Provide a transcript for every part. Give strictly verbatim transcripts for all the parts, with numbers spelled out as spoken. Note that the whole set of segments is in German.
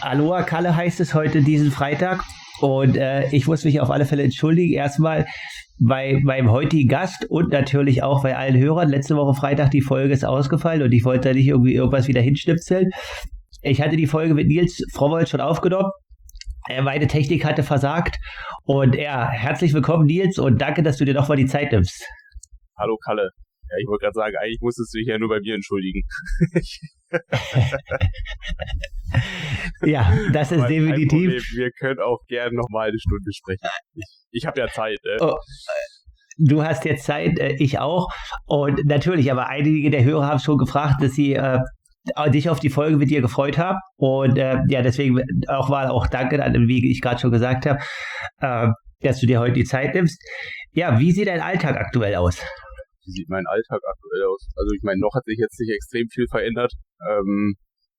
Aloha Kalle heißt es heute diesen Freitag und äh, ich muss mich auf alle Fälle entschuldigen. Erstmal bei meinem heutigen Gast und natürlich auch bei allen Hörern. Letzte Woche Freitag die Folge ist ausgefallen und ich wollte da nicht irgendwie irgendwas wieder hinschnipseln. Ich hatte die Folge mit Nils Frohwold schon aufgenommen. Meine Technik hatte versagt und ja, herzlich willkommen Nils und danke, dass du dir nochmal die Zeit nimmst. Hallo Kalle. Ja, ich wollte gerade sagen, eigentlich musstest du dich ja nur bei mir entschuldigen. Ja, das ist Aber definitiv. kein Problem. Wir können auch gerne nochmal eine Stunde sprechen. Ich, ich habe ja Zeit. Äh. Oh, du hast jetzt Zeit, äh, ich auch. Und natürlich, aber einige der Hörer haben schon gefragt, dass sie äh, dich auf die Folge mit dir gefreut haben. Und äh, ja, deswegen auch mal auch danke, wie ich gerade schon gesagt habe, äh, dass du dir heute die Zeit nimmst. Ja, wie sieht dein Alltag aktuell aus? Wie sieht mein Alltag aktuell aus? Also ich meine, noch hat sich jetzt nicht extrem viel verändert. Ähm,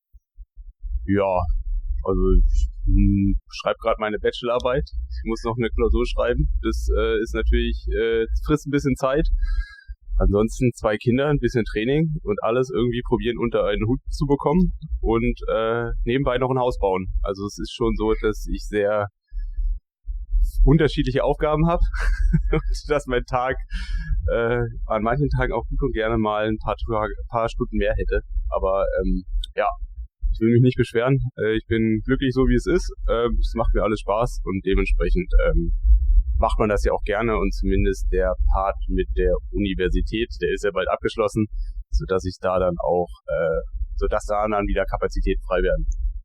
ja, also ich hm, schreibe gerade meine Bachelorarbeit. Ich muss noch eine Klausur schreiben. Das äh, ist natürlich, äh, frisst ein bisschen Zeit. Ansonsten zwei Kinder, ein bisschen Training und alles irgendwie probieren unter einen Hut zu bekommen und äh, nebenbei noch ein Haus bauen. Also es ist schon so, dass ich sehr unterschiedliche Aufgaben habe und dass mein Tag äh, an manchen Tagen auch gut und gerne mal ein paar, Tage, paar Stunden mehr hätte. Aber ähm, ja, ich will mich nicht beschweren. Äh, ich bin glücklich so, wie es ist. Ähm, es macht mir alles Spaß und dementsprechend ähm, macht man das ja auch gerne und zumindest der Part mit der Universität, der ist ja bald abgeschlossen, sodass ich da dann auch, äh, sodass da dann wieder Kapazitäten frei werden.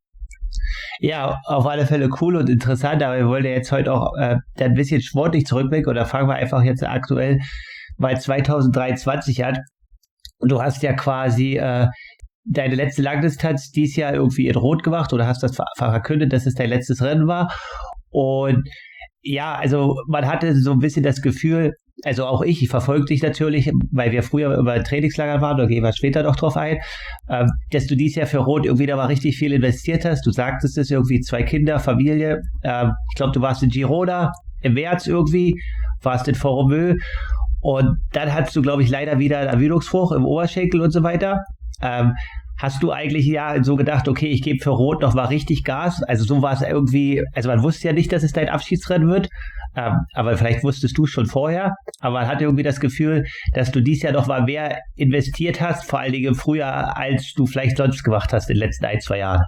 Ja, auf alle Fälle cool und interessant, aber wir wollen ja jetzt heute auch äh, ein bisschen sportlich zurückblicken oder fangen wir einfach jetzt aktuell bei zwanzig dreiundzwanzig an. Du hast ja quasi äh, deine letzte Langdistanz dieses Jahr irgendwie in Rot gemacht oder hast das ver- verkündet, dass es dein letztes Rennen war und ja, also man hatte so ein bisschen das Gefühl, also auch ich, ich verfolge dich natürlich, weil wir früher über Trainingslager waren, da gehen wir später noch drauf ein, äh, dass du dieses Jahr für Rot irgendwie da mal richtig viel investiert hast. Du sagtest es irgendwie, zwei Kinder, Familie. Äh, ich glaube, du warst in Girona im März irgendwie, warst in Foromö und dann hattest du, glaube ich, leider wieder einen Ermüdungsbruch im Oberschenkel und so weiter. Ähm, Hast du eigentlich ja so gedacht, okay, ich gebe für Rot noch mal richtig Gas? Also so war es irgendwie, also man wusste ja nicht, dass es dein Abschiedsrennen wird, ähm, aber vielleicht wusstest du es schon vorher, aber man hatte irgendwie das Gefühl, dass du dies Jahr noch mal mehr investiert hast, vor allen Dingen im Frühjahr, als du vielleicht sonst gemacht hast in den letzten ein, zwei Jahren.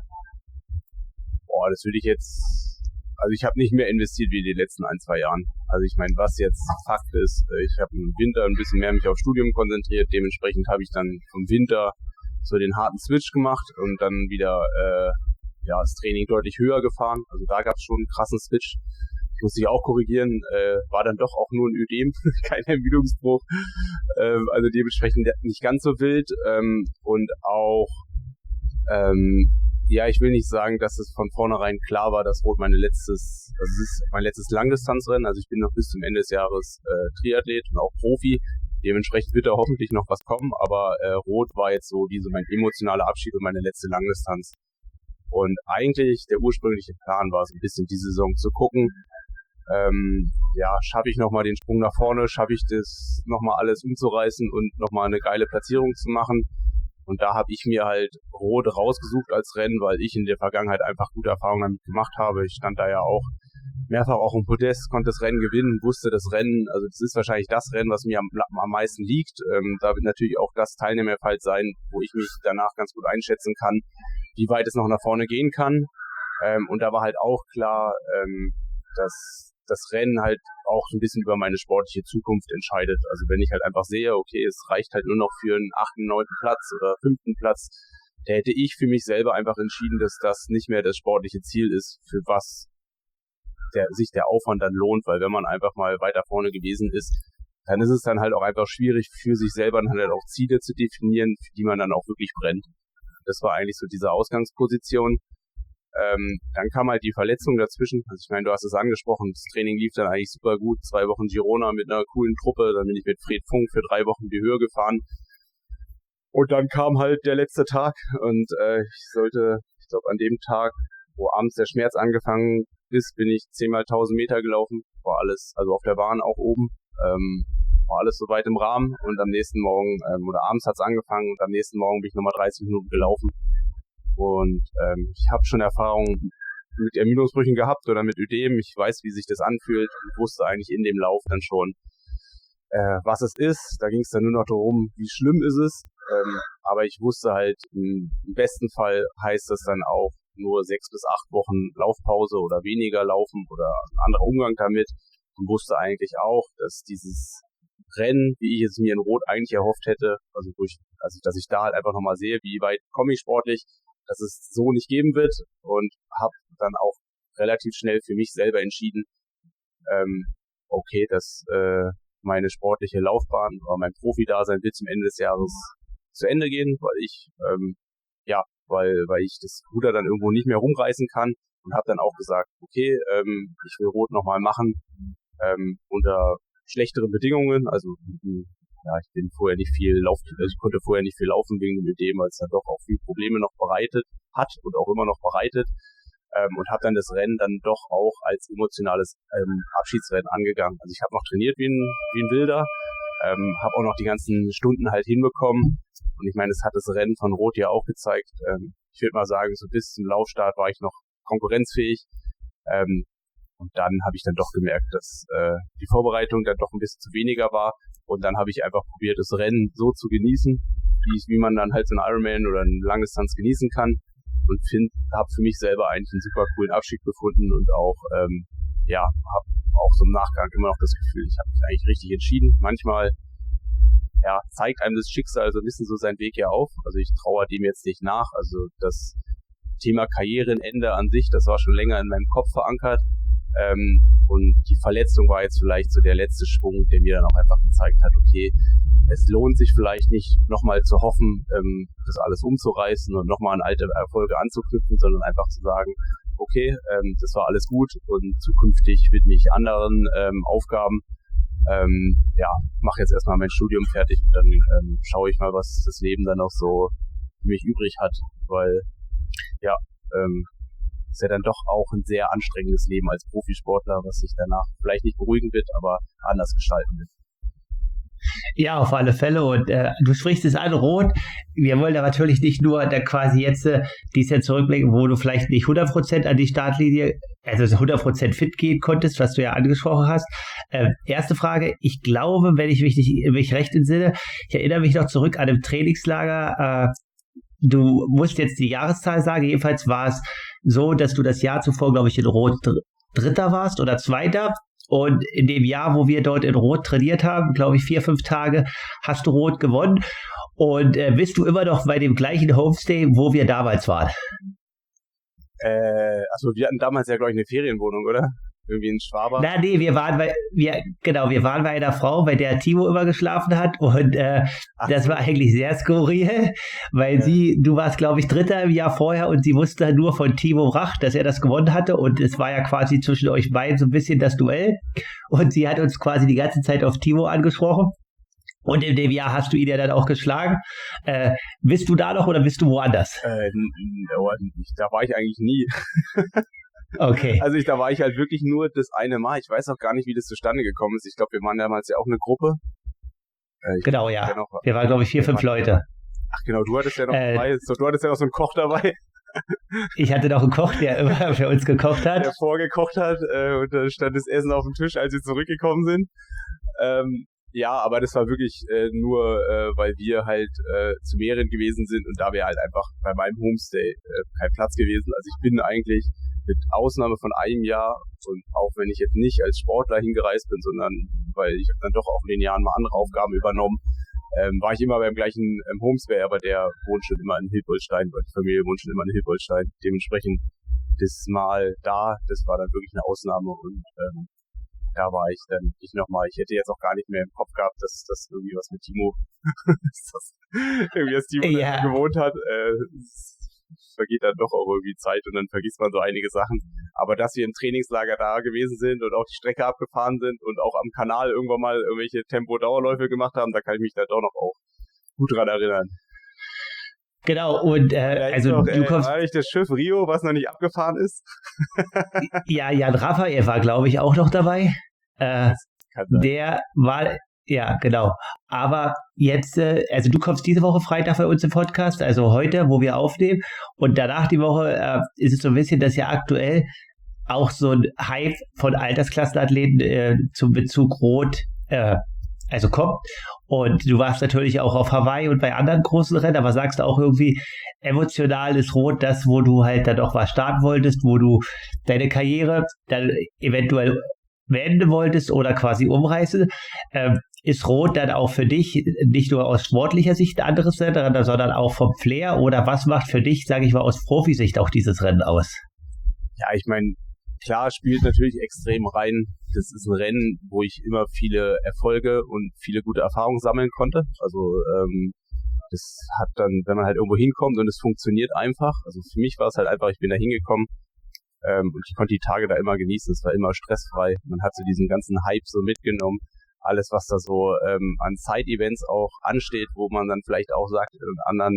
Boah, das würde ich jetzt, also ich habe nicht mehr investiert wie in den letzten ein, zwei Jahren. Also ich meine, was jetzt Fakt ist, ich habe im Winter ein bisschen mehr mich auf Studium konzentriert, dementsprechend habe ich dann vom Winter so den harten Switch gemacht und dann wieder äh, ja das Training deutlich höher gefahren. Also da gab es schon einen krassen Switch. Ich muss dich auch korrigieren, äh, war dann doch auch nur ein Ödem, kein Ermüdungsbruch. Ähm, also dementsprechend nicht ganz so wild. Ähm, und auch, ähm, ja, ich will nicht sagen, dass es von vornherein klar war, dass Rot meine letztes, also es ist mein letztes Langdistanzrennen. Also ich bin noch bis zum Ende des Jahres äh, Triathlet und auch Profi. Dementsprechend wird da hoffentlich noch was kommen, aber äh, Rot war jetzt so wie so mein emotionaler Abschied und meine letzte Langdistanz. Und eigentlich der ursprüngliche Plan war, so ein bisschen die Saison zu gucken. Ähm, ja, schaffe ich nochmal den Sprung nach vorne, schaffe ich das nochmal alles umzureißen und nochmal eine geile Platzierung zu machen. Und da habe ich mir halt Rot rausgesucht als Rennen, weil ich in der Vergangenheit einfach gute Erfahrungen damit gemacht habe. Ich stand da ja auch mehrfach auch im Podest, konnte das Rennen gewinnen, wusste das Rennen, also das ist wahrscheinlich das Rennen, was mir am, am meisten liegt. Ähm, da wird natürlich auch das Teilnehmerfeld sein, wo ich mich danach ganz gut einschätzen kann, wie weit es noch nach vorne gehen kann. Ähm, und da war halt auch klar, ähm, dass das Rennen halt auch so ein bisschen über meine sportliche Zukunft entscheidet. Also wenn ich halt einfach sehe, okay, es reicht halt nur noch für einen achten, neunten Platz oder fünften Platz, da hätte ich für mich selber einfach entschieden, dass das nicht mehr das sportliche Ziel ist, für was der, sich der Aufwand dann lohnt, weil wenn man einfach mal weiter vorne gewesen ist, dann ist es dann halt auch einfach schwierig für sich selber dann halt auch Ziele zu definieren, für die man dann auch wirklich brennt. Das war eigentlich so diese Ausgangsposition. Ähm, dann kam halt die Verletzung dazwischen. Also ich meine, du hast es angesprochen, das Training lief dann eigentlich super gut. Zwei Wochen Girona mit einer coolen Truppe, dann bin ich mit Fred Funk für drei Wochen die Höhe gefahren. Und dann kam halt der letzte Tag und äh, ich sollte, ich glaube an dem Tag, wo abends der Schmerz angefangen ist, bin ich zehnmal tausend Meter gelaufen. War alles, also auf der Bahn auch oben, ähm, war alles soweit im Rahmen. Und am nächsten Morgen, ähm, oder abends hat's angefangen und am nächsten Morgen bin ich nochmal dreißig Minuten gelaufen. Und ähm, ich habe schon Erfahrung mit Ermüdungsbrüchen gehabt oder mit Ödem. Ich weiß, wie sich das anfühlt und wusste eigentlich in dem Lauf dann schon, äh, was es ist. Da ging es dann nur noch darum, wie schlimm ist es. Ähm, aber ich wusste halt, im besten Fall heißt das dann auch nur sechs bis acht Wochen Laufpause oder weniger laufen oder ein anderer Umgang damit. Und wusste eigentlich auch, dass dieses Rennen, wie ich es mir in Rot eigentlich erhofft hätte, also durch, also dass ich da halt einfach nochmal sehe, wie weit komme ich sportlich, dass es so nicht geben wird, und habe dann auch relativ schnell für mich selber entschieden, ähm, okay, dass äh, meine sportliche Laufbahn oder mein Profi-Dasein wird zum Ende des Jahres zu Ende gehen, weil ich ähm, ja, weil weil ich das Ruder dann irgendwo nicht mehr rumreißen kann, und habe dann auch gesagt, okay, ähm, ich will Rot nochmal machen, ähm, unter schlechtere Bedingungen, also ja, ich bin vorher nicht viel Lauf, also ich konnte vorher nicht viel laufen wegen dem Ödem, weil es dann doch auch viele Probleme noch bereitet hat und auch immer noch bereitet, ähm, und habe dann das Rennen dann doch auch als emotionales ähm, Abschiedsrennen angegangen. Also ich habe noch trainiert wie ein, wie ein Wilder, ähm, habe auch noch die ganzen Stunden halt hinbekommen, und ich meine, das hat das Rennen von Rot ja auch gezeigt. Ähm, ich würde mal sagen, so bis zum Laufstart war ich noch konkurrenzfähig. Ähm, Und dann habe ich dann doch gemerkt, dass äh, die Vorbereitung dann doch ein bisschen zu weniger war. Und dann habe ich einfach probiert, das Rennen so zu genießen, wie, wie man dann halt so einen Ironman oder eine Langdistanz genießen kann. Und finde, habe für mich selber eigentlich einen super coolen Abschied gefunden und auch, ähm, ja, habe auch so im Nachgang immer noch das Gefühl, ich habe mich eigentlich richtig entschieden. Manchmal, ja, zeigt einem das Schicksal so ein bisschen so seinen Weg ja auf. Also ich trauere dem jetzt nicht nach. Also das Thema Karrierenende an sich, das war schon länger in meinem Kopf verankert. Ähm, und die Verletzung war jetzt vielleicht so der letzte Schwung, der mir dann auch einfach gezeigt hat, okay, es lohnt sich vielleicht nicht nochmal zu hoffen, ähm, das alles umzureißen und nochmal an alte Erfolge anzuknüpfen, sondern einfach zu sagen, okay, ähm, das war alles gut und zukünftig widme ich anderen ähm, Aufgaben. Ähm, ja, mache jetzt erstmal mein Studium fertig und dann ähm, schaue ich mal, was das Leben dann noch so für mich übrig hat, weil ja, ähm, ist ja dann doch auch ein sehr anstrengendes Leben als Profisportler, was sich danach vielleicht nicht beruhigen wird, aber anders gestalten wird. Ja, auf alle Fälle. Und äh, du sprichst es an, Rot. Wir wollen ja natürlich nicht nur da quasi jetzt äh, dies Jahr zurückblicken, wo du vielleicht nicht hundert Prozent an die Startlinie, also hundert Prozent fit gehen konntest, was du ja angesprochen hast. Äh, erste Frage, ich glaube, wenn ich mich, nicht, mich recht entsinne, ich erinnere mich noch zurück an dem Trainingslager, äh, du musst jetzt die Jahreszahl sagen, jedenfalls war es so, dass du das Jahr zuvor, glaube ich, in Rot Dritter warst oder Zweiter. Und in dem Jahr, wo wir dort in Rot trainiert haben, glaube ich, vier, fünf Tage, hast du Rot gewonnen. Und äh, bist du immer noch bei dem gleichen Homestay, wo wir damals waren? Äh, also wir hatten damals ja, glaube ich, eine Ferienwohnung, oder? Irgendwie in Schwabach. Na, nee, wir waren bei, wir, genau, wir waren bei einer Frau, bei der Timo immer geschlafen hat. Und äh, das war eigentlich sehr skurril, weil ja. sie, du warst, glaube ich, Dritter im Jahr vorher und sie wusste nur von Timo Rach, dass er das gewonnen hatte. Und es war ja quasi zwischen euch beiden so ein bisschen das Duell. Und sie hat uns quasi die ganze Zeit auf Timo angesprochen. Und in dem Jahr hast du ihn ja dann auch geschlagen. Äh, bist du da noch oder bist du woanders? Äh, da war ich eigentlich nie. Okay. Also ich, da war ich halt wirklich nur das eine Mal. Ich weiß auch gar nicht, wie das zustande gekommen ist. Ich glaube, wir waren damals ja auch eine Gruppe. Äh, genau, ja. ja noch, wir waren, glaube ich, vier, fünf Leute. Ach genau, du hattest ja noch äh, dabei. Du hattest ja noch so einen Koch dabei. Ich hatte noch einen Koch, der immer für uns gekocht hat. Der vorgekocht hat äh, und da stand das Essen auf dem Tisch, als wir zurückgekommen sind. Ähm, ja, aber das war wirklich äh, nur, äh, weil wir halt äh, zu mehreren gewesen sind und da wäre halt einfach bei meinem Homestay äh, kein Platz gewesen. Also ich bin eigentlich mit Ausnahme von einem Jahr und auch wenn ich jetzt nicht als Sportler hingereist bin, sondern weil ich dann doch auch in den Jahren mal andere Aufgaben übernommen, ähm, war ich immer beim gleichen ähm, Homestay, aber der wohnt schon immer in Hilpoltstein, weil die Familie wohnt schon immer in Hilpoltstein. Dementsprechend das Mal da, das war dann wirklich eine Ausnahme und ähm, da war ich dann nicht nochmal. Ich hätte jetzt auch gar nicht mehr im Kopf gehabt, dass das irgendwie was mit Timo, dass das irgendwie das Timo ja. gewohnt hat. Äh, vergeht dann doch auch irgendwie Zeit und dann vergisst man so einige Sachen. Aber dass wir im Trainingslager da gewesen sind und auch die Strecke abgefahren sind und auch am Kanal irgendwann mal irgendwelche Tempo-Dauerläufe gemacht haben, da kann ich mich da doch noch auch gut dran erinnern. Genau, und äh, also doch, du äh, kommst... War nicht das Schiff Rio, was noch nicht abgefahren ist? Ja, Jan Raphael war, glaube ich, auch noch dabei. Äh, der war... Ja, genau. Aber jetzt, äh, also du kommst diese Woche Freitag bei uns im Podcast, also heute, wo wir aufnehmen. Und danach die Woche äh, ist es so ein bisschen, dass ja aktuell auch so ein Hype von Altersklassenathleten äh, zum Bezug Rot äh, also kommt. Und du warst natürlich auch auf Hawaii und bei anderen großen Rennen, aber sagst du auch irgendwie, emotional ist Rot das, wo du halt dann auch was starten wolltest, wo du deine Karriere dann eventuell beenden wolltest oder quasi umreißen. Ähm, ist Rot dann auch für dich nicht nur aus sportlicher Sicht ein anderes Rennen, sondern auch vom Flair? Oder was macht für dich, sage ich mal, aus Profisicht auch dieses Rennen aus? Ja, ich meine, klar spielt natürlich extrem rein. Das ist ein Rennen, wo ich immer viele Erfolge und viele gute Erfahrungen sammeln konnte. Also ähm, das hat dann, wenn man halt irgendwo hinkommt und es funktioniert einfach. Also für mich war es halt einfach, ich bin da hingekommen ähm, und ich konnte die Tage da immer genießen. Es war immer stressfrei. Man hat so diesen ganzen Hype so mitgenommen. Alles, was da so ähm, an Side-Events auch ansteht, wo man dann vielleicht auch sagt, in anderen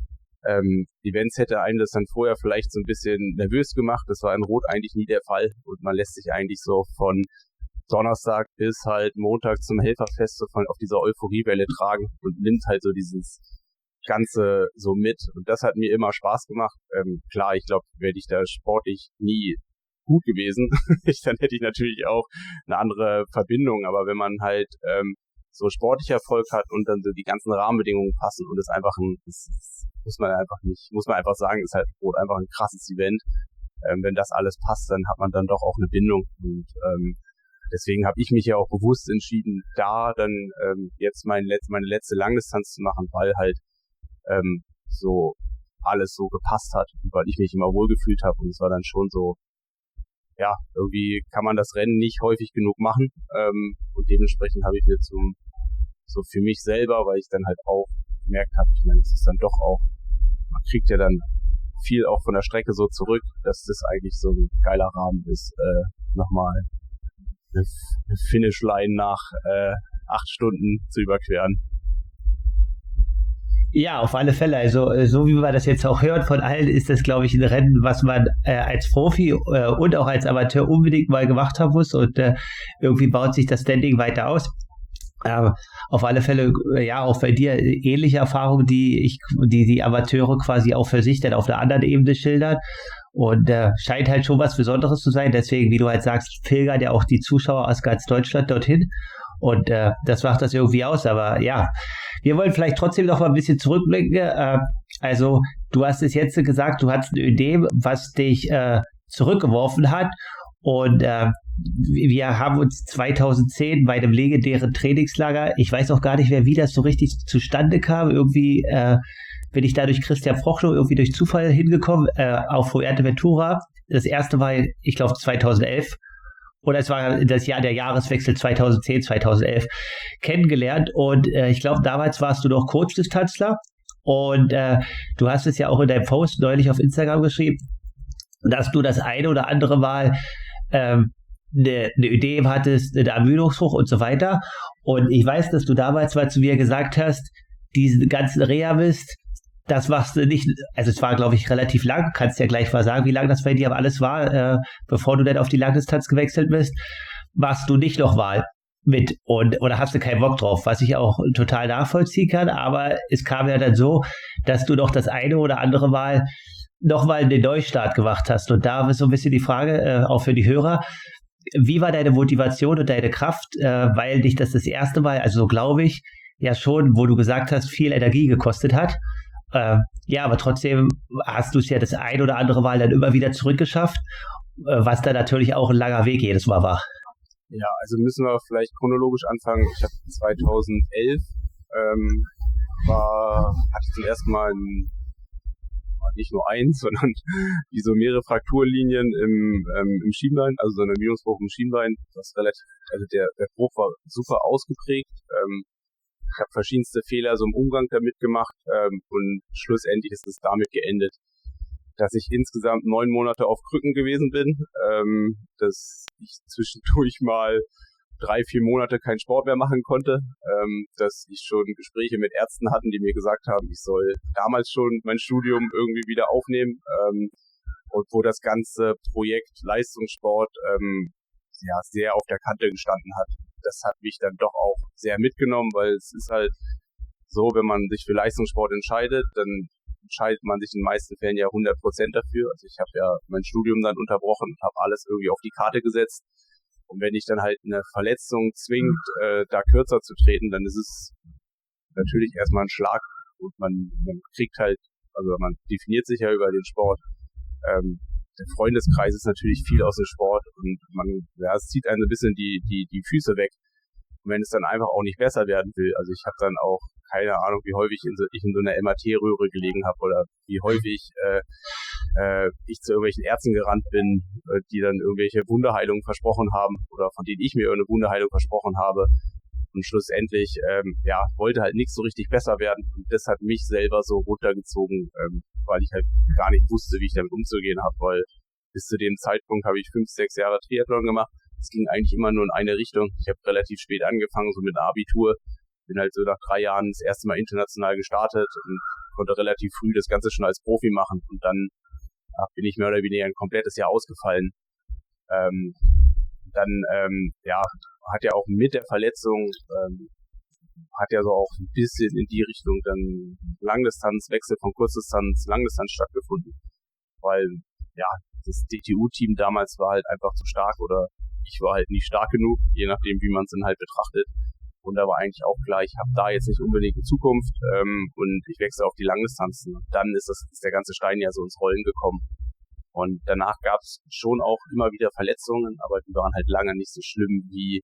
ähm, Events hätte einem das dann vorher vielleicht so ein bisschen nervös gemacht. Das war in Rot eigentlich nie der Fall. Und man lässt sich eigentlich so von Donnerstag bis halt Montag zum Helferfest so von auf dieser Euphoriewelle tragen und nimmt halt so dieses Ganze so mit. Und das hat mir immer Spaß gemacht. Ähm, klar, ich glaube, wäre ich da sportlich nie gut gewesen, ich, dann hätte ich natürlich auch eine andere Verbindung. Aber wenn man halt ähm, so sportlicher Erfolg hat und dann so die ganzen Rahmenbedingungen passen und es einfach ein, das, das muss man einfach nicht, muss man einfach sagen, ist halt Rot einfach ein krasses Event. Ähm, wenn das alles passt, dann hat man dann doch auch eine Bindung und ähm, deswegen habe ich mich ja auch bewusst entschieden, da dann ähm, jetzt mein Letz-, meine letzte Langdistanz zu machen, weil halt ähm, so alles so gepasst hat und weil ich mich immer wohlgefühlt habe und es war dann schon so, ja, irgendwie kann man das Rennen nicht häufig genug machen ähm, und dementsprechend habe ich mir zum so für mich selber, weil ich dann halt auch gemerkt habe, ich meine, es ist dann doch auch, man kriegt ja dann viel auch von der Strecke so zurück, dass das eigentlich so ein geiler Rahmen ist, äh, nochmal eine, eine Finishline nach äh, acht Stunden zu überqueren. Ja, auf alle Fälle. Also so wie man das jetzt auch hört von allen, ist das, glaube ich, ein Rennen, was man äh, als Profi äh, und auch als Amateur unbedingt mal gemacht haben muss. Und äh, irgendwie baut sich das Standing weiter aus. Aber auf alle Fälle, ja, auch bei dir ähnliche Erfahrungen, die ich, die die Amateure quasi auch für sich dann auf einer anderen Ebene schildern. Und äh, scheint halt schon was Besonderes zu sein. Deswegen, wie du halt sagst, pilgern ja auch die Zuschauer aus ganz Deutschland dorthin. Und äh, das macht das irgendwie aus. Aber ja, wir wollen vielleicht trotzdem noch mal ein bisschen zurückblicken. Äh, also, du hast es jetzt gesagt, du hattest eine Idee, was dich äh, zurückgeworfen hat. Und äh, wir haben uns zweitausendzehn bei einem legendären Trainingslager, ich weiß auch gar nicht mehr, wie das so richtig zustande kam, irgendwie äh, bin ich da durch Christian Frochloh irgendwie durch Zufall hingekommen, äh, auf Fuerteventura. Das erste war, ich glaube, zweitausendelf oder es war das Jahr der Jahreswechsel zweitausendzehn, zweitausendelf kennengelernt und äh, ich glaube, damals warst du noch Kurzdistanzler und äh, du hast es ja auch in deinem Post neulich auf Instagram geschrieben, dass du das eine oder andere Mal ähm, eine, eine Idee hattest, eine Ermüdungshoch und so weiter. Und ich weiß, dass du damals mal zu mir gesagt hast, diesen ganzen Reha-Mist, das machst du nicht, also es war, glaube ich, relativ lang, kannst ja gleich mal sagen, wie lang das bei dir aber alles war, äh, bevor du dann auf die Langdistanz gewechselt bist, machst du nicht noch mal mit und oder hast du keinen Bock drauf, was ich auch total nachvollziehen kann, aber es kam ja dann so, dass du doch das eine oder andere Mal nochmal den Neustart gemacht hast. Und da ist so ein bisschen die Frage, äh, auch für die Hörer, wie war deine Motivation und deine Kraft, äh, weil dich das das erste Mal, also so glaube ich, ja schon, wo du gesagt hast, viel Energie gekostet hat. Äh, ja, aber trotzdem hast du es ja das ein oder andere Mal dann immer wieder zurückgeschafft, äh, was dann natürlich auch ein langer Weg jedes Mal war. Ja, also müssen wir vielleicht chronologisch anfangen. Ich habe zweitausendelf ähm, war, hatte ich zum ersten Mal ein nicht nur eins, sondern wie so mehrere Frakturlinien im, ähm, im Schienbein, also so eine Ermüdungsbruch im Schienbein, das relativ, also der, der Bruch war super ausgeprägt. Ähm, ich habe verschiedenste Fehler so im Umgang damit gemacht ähm, und schlussendlich ist es damit geendet, dass ich insgesamt neun Monate auf Krücken gewesen bin, ähm, dass ich zwischendurch mal drei, vier Monate keinen Sport mehr machen konnte, ähm, dass ich schon Gespräche mit Ärzten hatten, die mir gesagt haben, ich soll damals schon mein Studium irgendwie wieder aufnehmen ähm, und wo das ganze Projekt Leistungssport ähm, ja sehr auf der Kante gestanden hat. das hat mich dann doch auch sehr mitgenommen, weil es ist halt so, wenn man sich für Leistungssport entscheidet, dann entscheidet man sich in den meisten Fällen ja hundert Prozent dafür. Also ich habe ja mein Studium dann unterbrochen und habe alles irgendwie auf die Karte gesetzt. Und wenn dich dann halt eine Verletzung zwingt, äh, da kürzer zu treten, dann ist es natürlich erstmal ein Schlag und man, man kriegt halt, also man definiert sich ja über den Sport. Ähm, der Freundeskreis ist natürlich viel aus dem Sport und man, ja, es zieht einen ein bisschen die, die, die Füße weg. Und wenn es dann einfach auch nicht besser werden will, also ich habe dann auch keine Ahnung, wie häufig in so, ich in so einer M R T-Röhre gelegen habe oder wie häufig äh, äh, ich zu irgendwelchen Ärzten gerannt bin, äh, die dann irgendwelche Wunderheilungen versprochen haben oder von denen ich mir eine Wunderheilung versprochen habe. Und schlussendlich, ähm, ja, wollte halt nichts so richtig besser werden. Und das hat mich selber so runtergezogen, ähm, weil ich halt gar nicht wusste, wie ich damit umzugehen habe, weil bis zu dem Zeitpunkt habe ich fünf, sechs Jahre Triathlon gemacht. Es ging eigentlich immer nur in eine Richtung. Ich habe relativ spät angefangen, so mit Abitur. Bin halt so nach drei Jahren das erste Mal international gestartet und konnte relativ früh das Ganze schon als Profi machen. Und dann ach, bin ich mehr oder weniger ein komplettes Jahr ausgefallen. Ähm, dann, ähm, ja, hat ja auch mit der Verletzung, ähm, hat ja so auch ein bisschen in die Richtung dann Langdistanz, Wechsel von Kurzdistanz, Langdistanz stattgefunden. Weil, ja, das D T U-Team damals war halt einfach zu stark oder ich war halt nicht stark genug, je nachdem, wie man es dann halt betrachtet. Und da war eigentlich auch klar, ich habe da jetzt nicht unbedingt eine Zukunft ähm, und ich wechsle auf die Langdistanzen. Und dann ist, das, ist der ganze Stein ja so ins Rollen gekommen. Und danach gab es schon auch immer wieder Verletzungen, aber die waren halt lange nicht so schlimm wie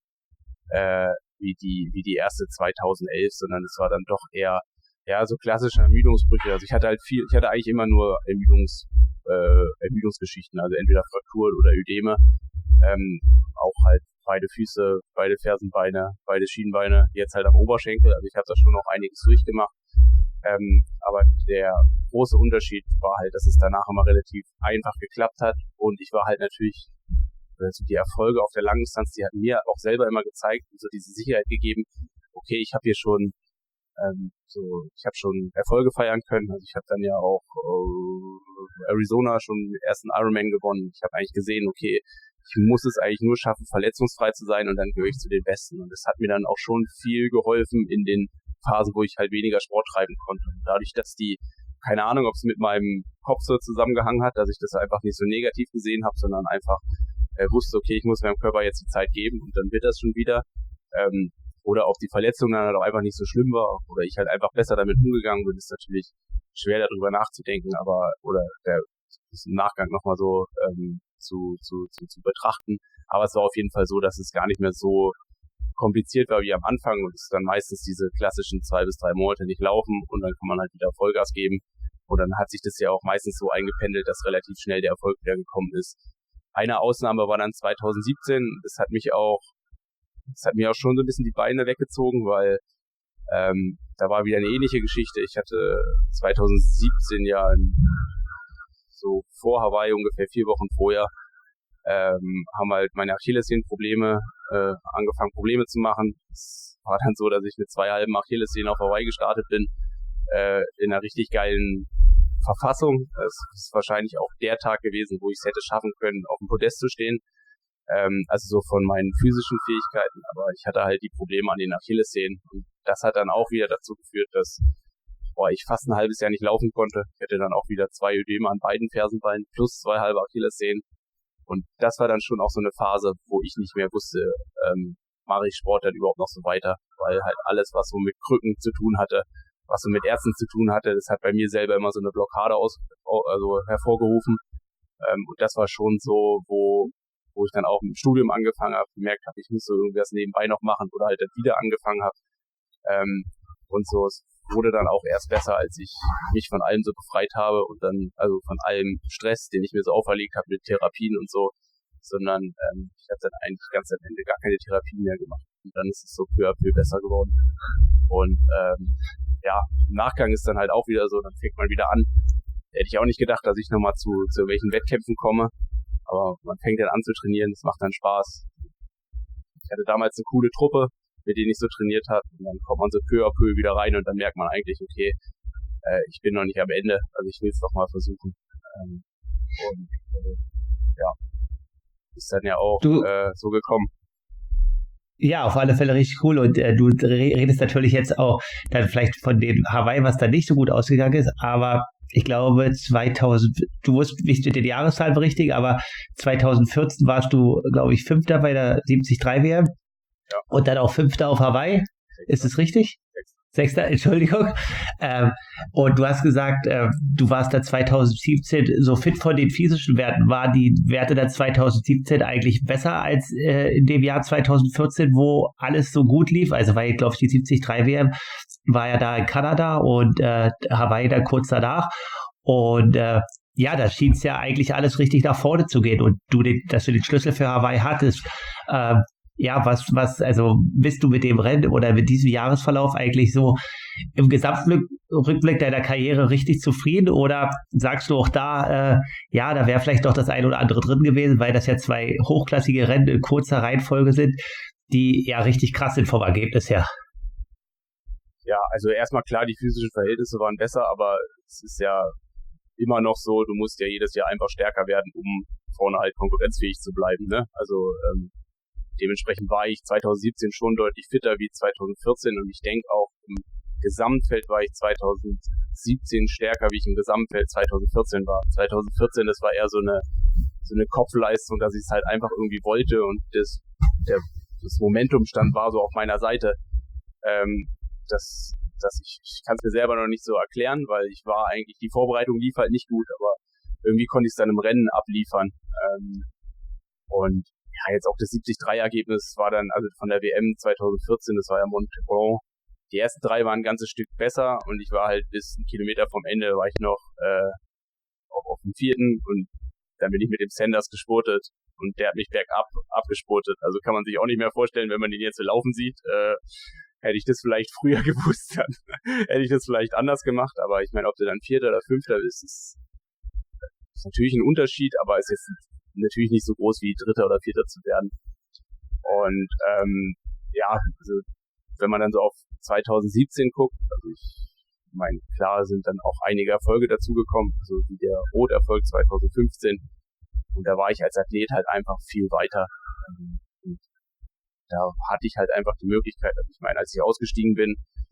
äh, wie die wie die erste zweitausendelf, sondern es war dann doch eher ja so klassische Ermüdungsbrüche. Also ich hatte halt viel, ich hatte eigentlich immer nur Ermüdungs äh, Ermüdungsgeschichten, also entweder Frakturen oder Ödeme, ähm, auch halt beide Füße, beide Fersenbeine, beide Schienbeine, jetzt halt am Oberschenkel. Also ich habe da schon noch einiges durchgemacht. Ähm, aber der große Unterschied war halt, dass es danach immer relativ einfach geklappt hat und ich war halt natürlich, also die Erfolge auf der Langdistanz, die hatten mir auch selber immer gezeigt und so diese Sicherheit gegeben, okay, ich habe hier schon ähm, so, ich habe schon Erfolge feiern können, also ich habe dann ja auch äh, Arizona schon den ersten Ironman gewonnen, ich habe eigentlich gesehen, okay, ich muss es eigentlich nur schaffen, verletzungsfrei zu sein und dann gehöre ich zu den Besten und das hat mir dann auch schon viel geholfen in den Phasen, wo ich halt weniger Sport treiben konnte. Und dadurch, dass die, keine Ahnung, ob es mit meinem Kopf so zusammengehangen hat, dass ich das einfach nicht so negativ gesehen habe, sondern einfach äh, wusste, okay, ich muss meinem Körper jetzt die Zeit geben und dann wird das schon wieder. Ähm, oder auch die Verletzung dann halt auch einfach nicht so schlimm war oder ich halt einfach besser damit umgegangen bin, ist natürlich schwer darüber nachzudenken, aber oder der ist im Nachgang nochmal so ähm, zu, zu, zu, zu betrachten. Aber es war auf jeden Fall so, dass es gar nicht mehr so kompliziert war wie am Anfang und es dann meistens diese klassischen zwei bis drei Monate nicht laufen und dann kann man halt wieder Vollgas geben und dann hat sich das ja auch meistens so eingependelt, dass relativ schnell der Erfolg wieder gekommen ist. Eine Ausnahme war dann zweitausendsiebzehn, das hat mich auch, das hat mir auch schon so ein bisschen die Beine weggezogen, weil ähm, da war wieder eine ähnliche Geschichte. Ich hatte zweitausendsiebzehn ja so vor Hawaii ungefähr vier Wochen vorher ähm, haben halt meine Achillessehnenprobleme äh, angefangen Probleme zu machen. Es war dann so, dass ich mit zwei halben Achillessehnen auf Hawaii gestartet bin, äh, in einer richtig geilen Verfassung. Es ist wahrscheinlich auch der Tag gewesen, wo ich es hätte schaffen können, auf dem Podest zu stehen. Ähm, also so von meinen physischen Fähigkeiten, aber ich hatte halt die Probleme an den Achillessehnen und das hat dann auch wieder dazu geführt, dass boah, ich fast ein halbes Jahr nicht laufen konnte. Ich hatte dann auch wieder zwei Ödeme an beiden Fersenbeinen plus zwei halbe Achillessehnen. Und das war dann schon auch so eine Phase, wo ich nicht mehr wusste, ähm, mache ich Sport dann überhaupt noch so weiter, weil halt alles, was so mit Krücken zu tun hatte, was so mit Ärzten zu tun hatte, das hat bei mir selber immer so eine Blockade aus, also hervorgerufen. Ähm, und das war schon so, wo, wo ich dann auch im Studium angefangen habe, gemerkt habe, ich muss so irgendwas nebenbei noch machen oder halt dann wieder angefangen habe. Ähm, und so, es wurde dann auch erst besser, als ich mich von allem so befreit habe und dann, also von allem Stress, den ich mir so auferlegt habe mit Therapien und so, sondern ähm, ich habe dann eigentlich ganz am Ende gar keine Therapien mehr gemacht. Und dann ist es so peu à peu besser geworden. Und ähm, ja, im Nachgang ist dann halt auch wieder so, dann fängt man wieder an. Hätte ich auch nicht gedacht, dass ich nochmal zu, zu welchen Wettkämpfen komme, aber man fängt dann an zu trainieren, es macht dann Spaß. Ich hatte damals eine coole Truppe, mit denen ich so trainiert habe. Und dann kommt man so peu à peu wieder rein und dann merkt man eigentlich, okay, äh, ich bin noch nicht am Ende, also ich will es doch mal versuchen. Ähm, und äh, ja, ist dann ja auch Du, äh, so gekommen. Ja, auf alle Fälle richtig cool. Und äh, du redest natürlich jetzt auch dann vielleicht von dem Hawaii, was da nicht so gut ausgegangen ist, aber ich glaube zweitausend, du wusst nicht die Jahreszahl richtig, aber zwanzig vierzehn warst du, glaube ich, Fünfter bei der siebzig drei W M Ja. und dann auch Fünfter auf Hawaii. Ist es richtig? Sechster, Entschuldigung. Ähm, und du hast gesagt, äh, du warst da zwanzig siebzehn so fit von den physischen Werten. Waren die Werte da zwanzig siebzehn eigentlich besser als äh, in dem Jahr zwanzig vierzehn, wo alles so gut lief? Also, weil ich glaube, die siebzig drei W M war ja da in Kanada und äh, Hawaii dann kurz danach. Und äh, ja, da schien es ja eigentlich alles richtig nach vorne zu gehen. Und du, den, dass du den Schlüssel für Hawaii hattest, äh, ja, was, was, also bist du mit dem Rennen oder mit diesem Jahresverlauf eigentlich so im Gesamtrückblick deiner Karriere richtig zufrieden oder sagst du auch da, äh, ja, da wäre vielleicht doch das eine oder andere drin gewesen, weil das ja zwei hochklassige Rennen in kurzer Reihenfolge sind, die ja richtig krass sind vom Ergebnis her? Ja, also erstmal klar, die physischen Verhältnisse waren besser, aber es ist ja immer noch so, du musst ja jedes Jahr einfach stärker werden, um vorne halt konkurrenzfähig zu bleiben, ne? Also, ähm, dementsprechend war ich zwanzig siebzehn schon deutlich fitter wie zwanzig vierzehn und ich denke auch im Gesamtfeld war ich zwanzig siebzehn stärker, wie ich im Gesamtfeld zwanzig vierzehn war. zwanzig vierzehn, das war eher so eine so eine Kopfleistung, dass ich es halt einfach irgendwie wollte und das der, das Momentumstand war so auf meiner Seite. Ähm, das, das ich, ich kann es mir selber noch nicht so erklären, weil ich war eigentlich, die Vorbereitung lief halt nicht gut, aber irgendwie konnte ich es dann im Rennen abliefern. Ähm, und ja, jetzt auch das siebzig drei Ergebnis war dann, also von der W M zwanzig vierzehn, das war ja Montreal. Die ersten drei waren ein ganzes Stück besser und ich war halt bis einen Kilometer vom Ende, war ich noch äh, auch auf dem vierten und dann bin ich mit dem Sanders gespurtet und der hat mich bergab abgespurtet. Also kann man sich auch nicht mehr vorstellen, wenn man den jetzt so laufen sieht. Äh, hätte ich das vielleicht früher gewusst, dann hätte ich das vielleicht anders gemacht. Aber ich meine, ob du dann Vierter oder Fünfter bist, ist, ist natürlich ein Unterschied, aber ist jetzt natürlich nicht so groß wie Dritter oder Vierter zu werden. Und ähm, ja, also wenn man dann so auf zwanzig siebzehn guckt, also ich meine, klar sind dann auch einige Erfolge dazugekommen, so wie der Roterfolg zwanzig fünfzehn. Und da war ich als Athlet halt einfach viel weiter. Und da hatte ich halt einfach die Möglichkeit, also ich meine, als ich ausgestiegen bin,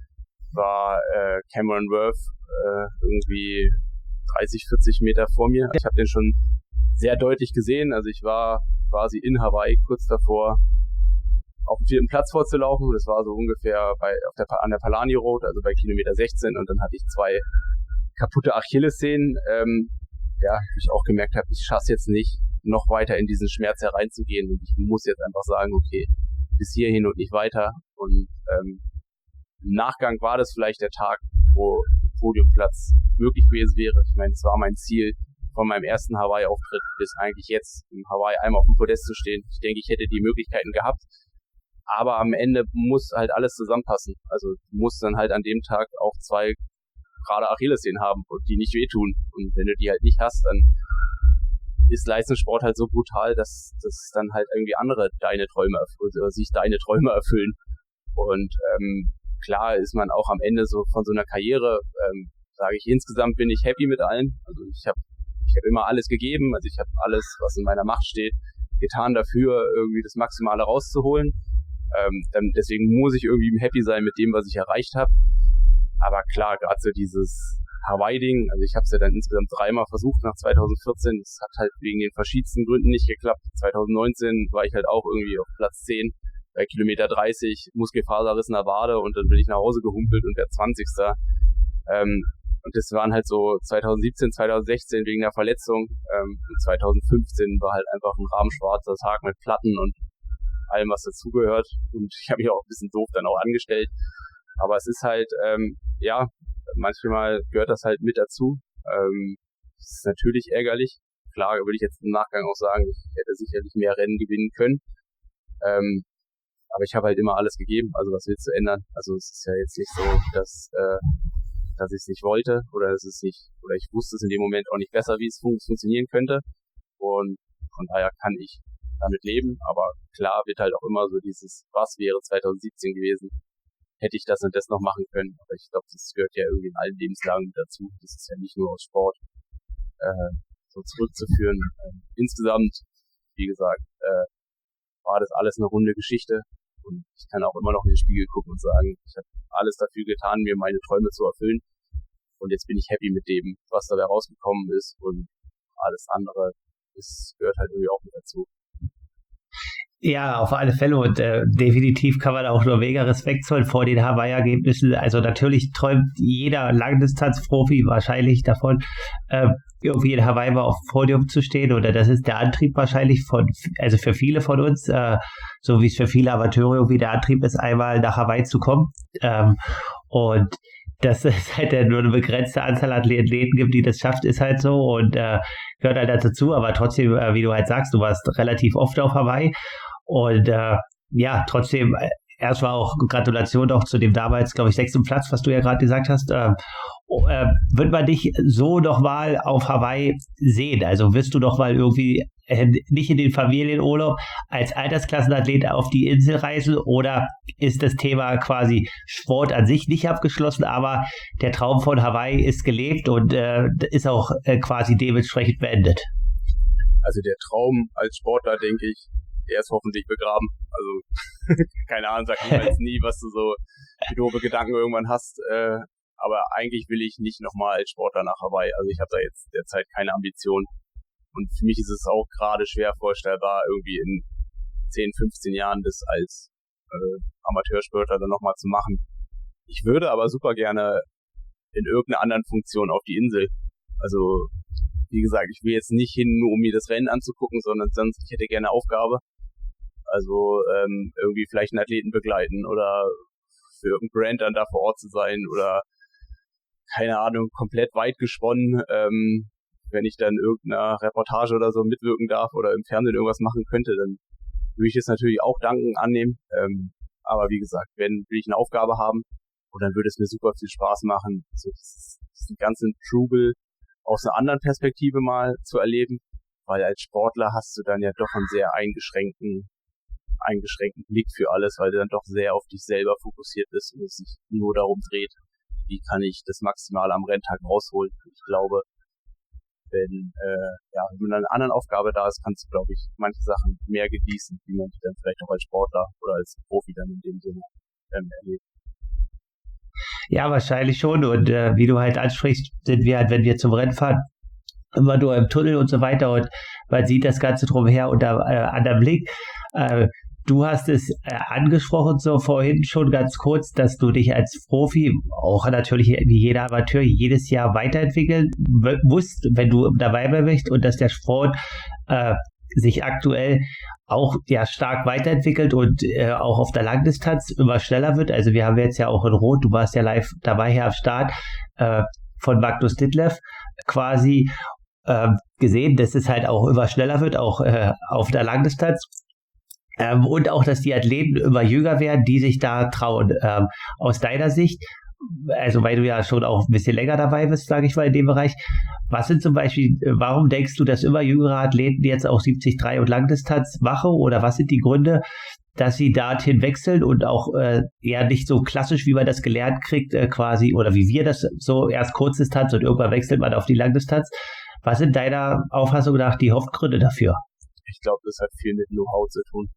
war äh, Cameron Worth äh, irgendwie dreißig, vierzig Meter vor mir. Ich habe den schon sehr deutlich gesehen. Also ich war quasi in Hawaii kurz davor, auf dem vierten Platz vorzulaufen. Das war so ungefähr bei auf der an der Palani Road, also bei Kilometer sechzehn. Und dann hatte ich zwei kaputte Achillessehnen. Ähm, ja, ich auch gemerkt habe, ich schaffe jetzt nicht, noch weiter in diesen Schmerz hereinzugehen. Und ich muss jetzt einfach sagen, okay, bis hierhin und nicht weiter. Und ähm, im Nachgang war das vielleicht der Tag, wo Podiumplatz möglich gewesen wäre. Ich meine, es war mein Ziel, von meinem ersten Hawaii-Auftritt bis eigentlich jetzt im Hawaii einmal auf dem Podest zu stehen. Ich denke, ich hätte die Möglichkeiten gehabt. Aber am Ende muss halt alles zusammenpassen. Also du musst dann halt an dem Tag auch zwei gerade Achillessehnen haben und die nicht wehtun. Und wenn du die halt nicht hast, dann ist Leistungssport halt so brutal, dass, dass dann halt irgendwie andere deine Träume erfüllen, oder sich deine Träume erfüllen. Und ähm, klar ist man auch am Ende so von so einer Karriere, ähm, sage ich, insgesamt bin ich happy mit allen. Also ich habe ich hab immer alles gegeben, also ich habe alles, was in meiner Macht steht, getan dafür, irgendwie das Maximale rauszuholen. Ähm, dann deswegen muss ich irgendwie happy sein mit dem, was ich erreicht habe. Aber klar, gerade so dieses Hawaii-Ding, also ich habe es ja dann insgesamt dreimal versucht nach zwanzig vierzehn, das hat halt wegen den verschiedensten Gründen nicht geklappt. zwanzig neunzehn war ich halt auch irgendwie auf Platz zehn, bei Kilometer dreißig, Muskelfaserriss in der Wade und dann bin ich nach Hause gehumpelt und der zwanzigste Ähm, und das waren halt so zwanzig siebzehn, zwanzig sechzehn wegen der Verletzung. Ähm, und zwanzig fünfzehn war halt einfach ein rahmenschwarzer Tag mit Platten und allem, was dazugehört. Und ich habe mich auch ein bisschen doof dann auch angestellt. Aber es ist halt, ähm, ja, manchmal gehört das halt mit dazu. Ähm, es ist natürlich ärgerlich. Klar würde ich jetzt im Nachgang auch sagen, ich hätte sicherlich mehr Rennen gewinnen können. Ähm, aber ich habe halt immer alles gegeben. Also was willst du ändern? Also es ist ja jetzt nicht so, dass, äh, dass ich es nicht wollte oder es ist nicht, oder ich wusste es in dem Moment auch nicht besser, wie es fun- funktionieren könnte. Und von daher kann ich damit leben. Aber klar wird halt auch immer so dieses, was wäre zwanzig siebzehn gewesen? Hätte ich das und das noch machen können. Aber ich glaube, das gehört ja irgendwie in allen Lebenslagen dazu. Das ist ja nicht nur aus Sport äh, so zurückzuführen. Ähm, insgesamt, wie gesagt, äh, war das alles eine runde Geschichte Und ich kann auch immer noch in den Spiegel gucken und sagen, ich habe alles dafür getan, mir meine Träume zu erfüllen. Und jetzt bin ich happy mit dem, was dabei rausgekommen ist. Und alles andere, das gehört halt irgendwie auch mit dazu. Ja, auf alle Fälle und äh, definitiv kann man auch nur mega Respekt zollen vor den Hawaii-Ergebnissen. Also natürlich träumt jeder Langdistanz-Profi wahrscheinlich davon, äh, irgendwie in Hawaii mal auf dem Podium zu stehen, oder das ist der Antrieb wahrscheinlich von, also für viele von uns, äh, so wie es für viele Amateure irgendwie der Antrieb ist, einmal nach Hawaii zu kommen. Ähm, und dass es halt nur eine begrenzte Anzahl an Athleten gibt, die das schafft, ist halt so und äh, gehört halt dazu, aber trotzdem, äh, wie du halt sagst, du warst relativ oft auf Hawaii und äh, ja, trotzdem, äh, erstmal auch Gratulation auch zu dem damals, glaube ich, sechsten Platz, was du ja gerade gesagt hast. Äh, äh, wird man dich so nochmal auf Hawaii sehen? Also wirst du doch mal irgendwie äh, nicht in den Familienurlaub als Altersklassenathlet auf die Insel reisen, oder ist das Thema quasi Sport an sich nicht abgeschlossen, aber der Traum von Hawaii ist gelebt und äh, ist auch äh, quasi dementsprechend beendet? Also der Traum als Sportler, denke ich, der ist hoffentlich begraben. Also keine Ahnung, sag niemals nie, was du so für doofe Gedanken irgendwann hast. Äh, aber eigentlich will ich nicht nochmal als Sportler nach Hawaii. Also ich habe da jetzt derzeit keine Ambition. Und für mich ist es auch gerade schwer vorstellbar, irgendwie in zehn, fünfzehn Jahren das als äh, Amateursportler dann nochmal zu machen. Ich würde aber super gerne in irgendeiner anderen Funktion auf die Insel. Also wie gesagt, ich will jetzt nicht hin, nur um mir das Rennen anzugucken, sondern sonst, ich hätte gerne eine Aufgabe. Also ähm, irgendwie vielleicht einen Athleten begleiten oder für irgendein Brand dann da vor Ort zu sein oder keine Ahnung, komplett weit gesponnen, ähm, wenn ich dann irgendeiner Reportage oder so mitwirken darf oder im Fernsehen irgendwas machen könnte, dann würde ich das natürlich auch dankend annehmen. Ähm, aber wie gesagt, wenn will ich eine Aufgabe haben und dann würde es mir super viel Spaß machen, so dieses, diesen ganzen Trubel aus einer anderen Perspektive mal zu erleben, weil als Sportler hast du dann ja doch einen sehr eingeschränkten eingeschränkten Blick für alles, weil du dann doch sehr auf dich selber fokussiert bist und es sich nur darum dreht, wie kann ich das Maximale am Renntag rausholen. Ich glaube, wenn äh, ja, wenn eine andere Aufgabe da ist, kannst du, glaube ich, manche Sachen mehr genießen, wie man die dann vielleicht auch als Sportler oder als Profi dann in dem Sinne ähm, erlebt. Ja, wahrscheinlich schon. Und äh, wie du halt ansprichst, sind wir halt, wenn wir zum Rennen fahren, immer nur im Tunnel und so weiter und man sieht das Ganze drumher unter äh, anderem Blick. Äh, Du hast es äh, angesprochen so vorhin schon ganz kurz, dass du dich als Profi, auch natürlich wie jeder Amateur, jedes Jahr weiterentwickeln w- musst, wenn du dabei bist, und dass der Sport äh, sich aktuell auch ja stark weiterentwickelt und äh, auch auf der Langdistanz immer schneller wird. Also wir haben jetzt ja auch in Rot, du warst ja live dabei hier am Start, äh, von Magnus Ditlev quasi äh, gesehen, dass es halt auch immer schneller wird, auch äh, auf der Langdistanz. Ähm, und auch, dass die Athleten immer jünger werden, die sich da trauen. Ähm, aus deiner Sicht, also weil du ja schon auch ein bisschen länger dabei bist, sage ich mal, in dem Bereich, was sind zum Beispiel, warum denkst du, dass immer jüngere Athleten jetzt auch siebzig Komma drei und Langdistanz machen, oder was sind die Gründe, dass sie dorthin wechseln und auch äh, eher nicht so klassisch, wie man das gelernt kriegt, äh, quasi, oder wie wir das so erst Kurzdistanz und irgendwann wechselt man auf die Langdistanz. Was sind deiner Auffassung nach die Hauptgründe dafür? Ich glaube, das hat viel mit Know-how zu tun.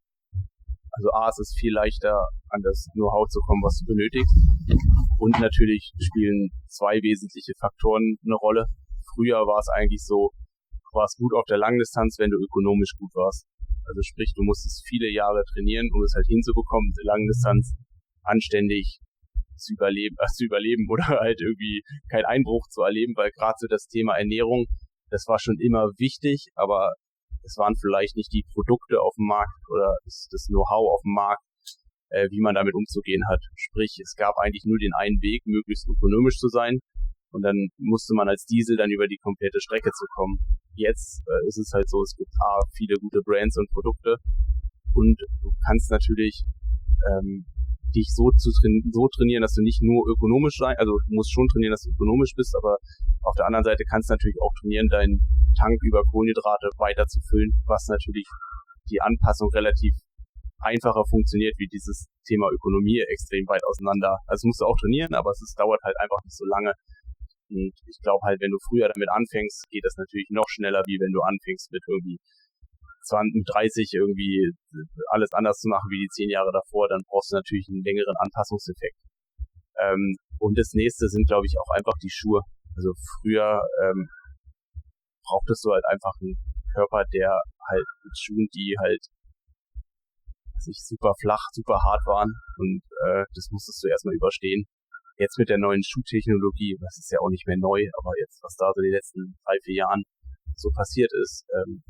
Also A, es ist viel leichter, an das Know-how zu kommen, was du benötigst. Und natürlich spielen zwei wesentliche Faktoren eine Rolle. Früher war es eigentlich so, du warst gut auf der Langdistanz, wenn du ökonomisch gut warst. Also sprich, du musstest viele Jahre trainieren, um es halt hinzubekommen, die Langdistanz anständig zu überleben, äh, zu überleben oder halt irgendwie keinen Einbruch zu erleben, weil gerade so das Thema Ernährung, das war schon immer wichtig, aber es waren vielleicht nicht die Produkte auf dem Markt oder das, das Know-how auf dem Markt, äh, wie man damit umzugehen hat. Sprich, es gab eigentlich nur den einen Weg, möglichst ökonomisch zu sein, und dann musste man als Diesel dann über die komplette Strecke zu kommen. Jetzt äh, ist es halt so, es gibt A, viele gute Brands und Produkte, und du kannst natürlich ähm, dich so zu train- so trainieren, dass du nicht nur ökonomisch sein, also du musst schon trainieren, dass du ökonomisch bist, aber auf der anderen Seite kannst du natürlich auch trainieren, deinen Tank über Kohlenhydrate weiter zu füllen, was natürlich die Anpassung relativ einfacher funktioniert, wie dieses Thema Ökonomie extrem weit auseinander. Also musst du auch trainieren, aber es ist, dauert halt einfach nicht so lange. Und ich glaube halt, wenn du früher damit anfängst, geht das natürlich noch schneller, wie wenn du anfängst mit irgendwie zwar mit dreißig irgendwie alles anders zu machen wie die zehn Jahre davor, dann brauchst du natürlich einen längeren Anpassungseffekt. Ähm, und das nächste sind, glaube ich, auch einfach die Schuhe. Also früher ähm, brauchtest du halt einfach einen Körper, der halt mit Schuhen, die halt sich super flach, super hart waren und äh, das musstest du erstmal überstehen. Jetzt mit der neuen Schuhtechnologie, das ist ja auch nicht mehr neu, aber jetzt, was da so in den letzten drei, vier Jahren so passiert ist, ähm,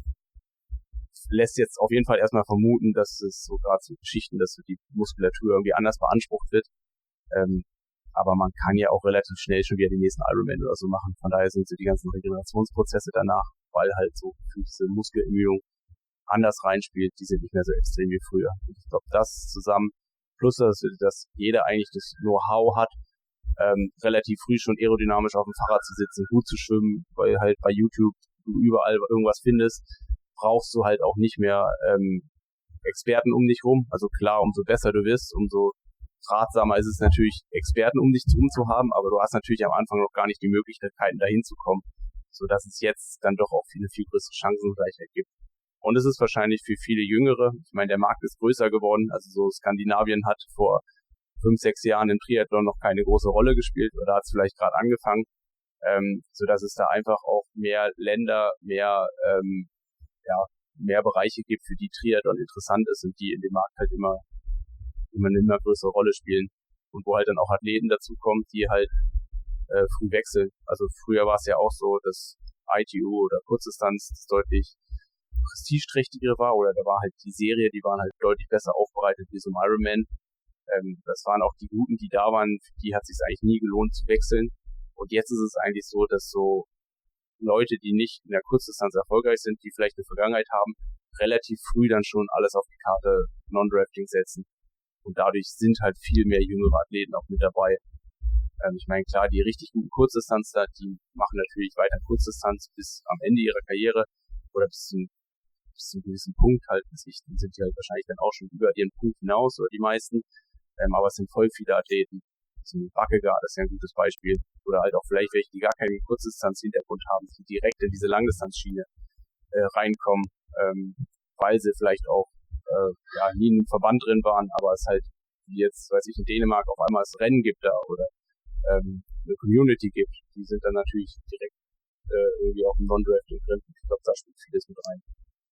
lässt jetzt auf jeden Fall erstmal vermuten, dass es so gerade so Geschichten, dass so die Muskulatur irgendwie anders beansprucht wird. Ähm, aber man kann ja auch relativ schnell schon wieder den nächsten Ironman oder so machen. Von daher sind so die ganzen Regenerationsprozesse danach, weil halt so diese Muskelermüdung anders reinspielt, die sind nicht mehr so extrem wie früher. Und ich glaube, das zusammen, plus dass, dass jeder eigentlich das Know-how hat, ähm, relativ früh schon aerodynamisch auf dem Fahrrad zu sitzen, gut zu schwimmen, weil halt bei YouTube du überall irgendwas findest, brauchst du halt auch nicht mehr ähm, Experten um dich rum. Also klar, umso besser du wirst, umso ratsamer ist es natürlich, Experten um dich herum zu haben, aber du hast natürlich am Anfang noch gar nicht die Möglichkeiten, dahin zu kommen, sodass es jetzt dann doch auch viele, viel größere Chancengleichheit gibt. Und es ist wahrscheinlich für viele Jüngere, ich meine, der Markt ist größer geworden, also so Skandinavien hat vor fünf, sechs Jahren im Triathlon noch keine große Rolle gespielt oder hat es vielleicht gerade angefangen, ähm, sodass es da einfach auch mehr Länder, mehr, ähm, ja, mehr Bereiche gibt, für die Triathlon interessant ist und die in dem Markt halt immer, immer eine immer größere Rolle spielen und wo halt dann auch Athleten dazukommen, die halt äh, früh wechseln. Also früher war es ja auch so, dass I T U oder Kurzdistanz deutlich prestigeträchtigere war, oder da war halt die Serie, die waren halt deutlich besser aufbereitet wie so ein Ironman. Ähm, das waren auch die Guten, die da waren, für die hat es sich eigentlich nie gelohnt zu wechseln. Und jetzt ist es eigentlich so, dass so Leute, die nicht in der Kurzdistanz erfolgreich sind, die vielleicht eine Vergangenheit haben, relativ früh dann schon alles auf die Karte Non-Drafting setzen. Und dadurch sind halt viel mehr jüngere Athleten auch mit dabei. Ähm, ich meine, klar, die richtig guten Kurzdistanzler, die machen natürlich weiter Kurzdistanz bis am Ende ihrer Karriere oder bis zum bis zu einem gewissen Punkt halt, dann sind die halt wahrscheinlich dann auch schon über ihren Punkt hinaus, oder die meisten, ähm, aber es sind voll viele Athleten. So ein Bakkegaard ist ja ein gutes Beispiel, oder halt auch vielleicht welche, die gar keinen Kurzdistanz-Hintergrund haben, die direkt in diese Langdistanzschiene äh, reinkommen, ähm, weil sie vielleicht auch äh, ja nie in einem Verband drin waren, aber es halt, wie jetzt, weiß ich, in Dänemark auf einmal das Rennen gibt da, oder ähm, eine Community gibt, die sind dann natürlich direkt äh, irgendwie auch im Non-Drafting drin. Ich glaube, da spielt vieles mit rein.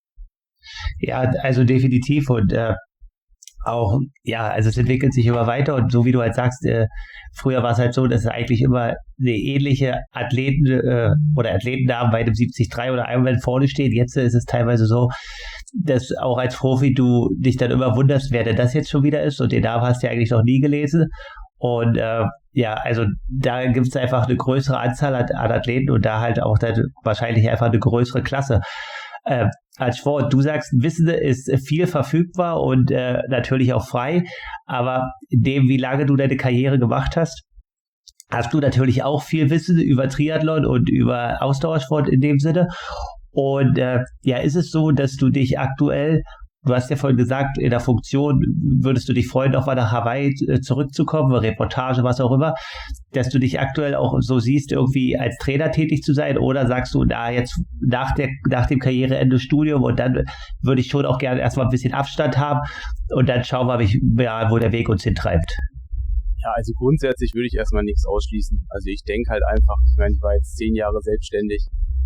Ja, also definitiv und äh, auch, ja, also es entwickelt sich immer weiter und so wie du halt sagst, äh, früher war es halt so, dass es eigentlich immer eine ähnliche Athleten äh, oder Athletennamen bei dem siebzig drei oder Ironman vorne steht. Jetzt ist es teilweise so, dass auch als Profi du dich dann immer wunderst, wer denn das jetzt schon wieder ist und den Namen hast du ja eigentlich noch nie gelesen. Und äh, ja, also da gibt es einfach eine größere Anzahl an, an Athleten und da halt auch dann wahrscheinlich einfach eine größere Klasse. Äh, als Sport, du sagst, Wissen ist viel verfügbar und äh, natürlich auch frei, aber in dem, wie lange du deine Karriere gemacht hast, hast du natürlich auch viel Wissen über Triathlon und über Ausdauersport in dem Sinne. Und äh, ja, ist es so, dass du dich aktuell, du hast ja vorhin gesagt, in der Funktion würdest du dich freuen, nochmal nach Hawaii äh, zurückzukommen, Reportage, was auch immer, dass du dich aktuell auch so siehst, irgendwie als Trainer tätig zu sein, oder sagst du, na, jetzt nach der, nach dem Karriereende Studium und dann würde ich schon auch gerne erstmal ein bisschen Abstand haben und dann schauen wir, ja, wo der Weg uns hintreibt. Ja, also grundsätzlich würde ich erstmal nichts ausschließen. Also ich denke halt einfach, ich meine, ich war jetzt zehn Jahre selbstständig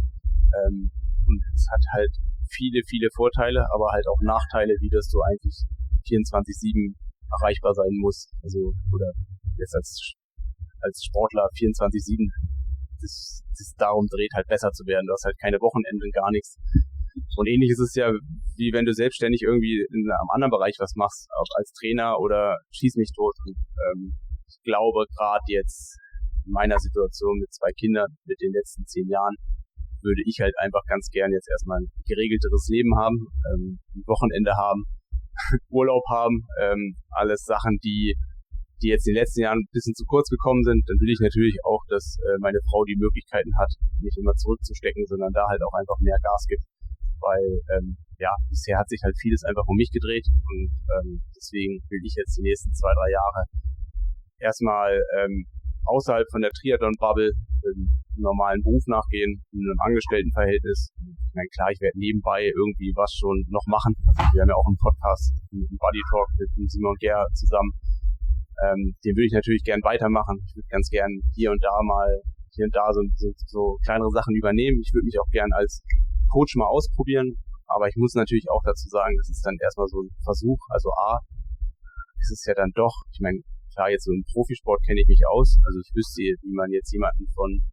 ähm, und es hat halt viele, viele Vorteile, aber halt auch Nachteile, wie dass du eigentlich vierundzwanzig sieben erreichbar sein musst. Also, oder jetzt als, als Sportler vierundzwanzig sieben sich, sich darum dreht, halt besser zu werden. Du hast halt keine Wochenenden, gar nichts. Und ähnlich ist es ja, wie wenn du selbstständig irgendwie in einem anderen Bereich was machst, auch als Trainer oder schieß mich tot. Und, ähm, ich glaube, gerade jetzt in meiner Situation mit zwei Kindern, mit den letzten zehn Jahren, würde ich halt einfach ganz gern jetzt erstmal ein geregelteres Leben haben, ähm, ein Wochenende haben, Urlaub haben, ähm, alles Sachen, die die jetzt in den letzten Jahren ein bisschen zu kurz gekommen sind. Dann will ich natürlich auch, dass äh, meine Frau die Möglichkeiten hat, nicht immer zurückzustecken, sondern da halt auch einfach mehr Gas gibt, weil ähm, ja, bisher hat sich halt vieles einfach um mich gedreht und ähm, deswegen will ich jetzt die nächsten zwei, drei Jahre erstmal ähm, außerhalb von der Triathlon-Bubble ähm, einem normalen Beruf nachgehen, in einem Angestelltenverhältnis. Ich meine, klar, ich werde nebenbei irgendwie was schon noch machen. Wir haben ja auch einen Podcast, einen Buddy Talk mit Simon Gehr zusammen. Ähm, den würde ich natürlich gern weitermachen. Ich würde ganz gern hier und da mal, hier und da so, so, so kleinere Sachen übernehmen. Ich würde mich auch gern als Coach mal ausprobieren. Aber ich muss natürlich auch dazu sagen, das ist dann erstmal so ein Versuch. Also A, es ist ja dann doch, ich meine, klar, jetzt so im Profisport kenne ich mich aus. Also ich wüsste, wie man jetzt jemanden von,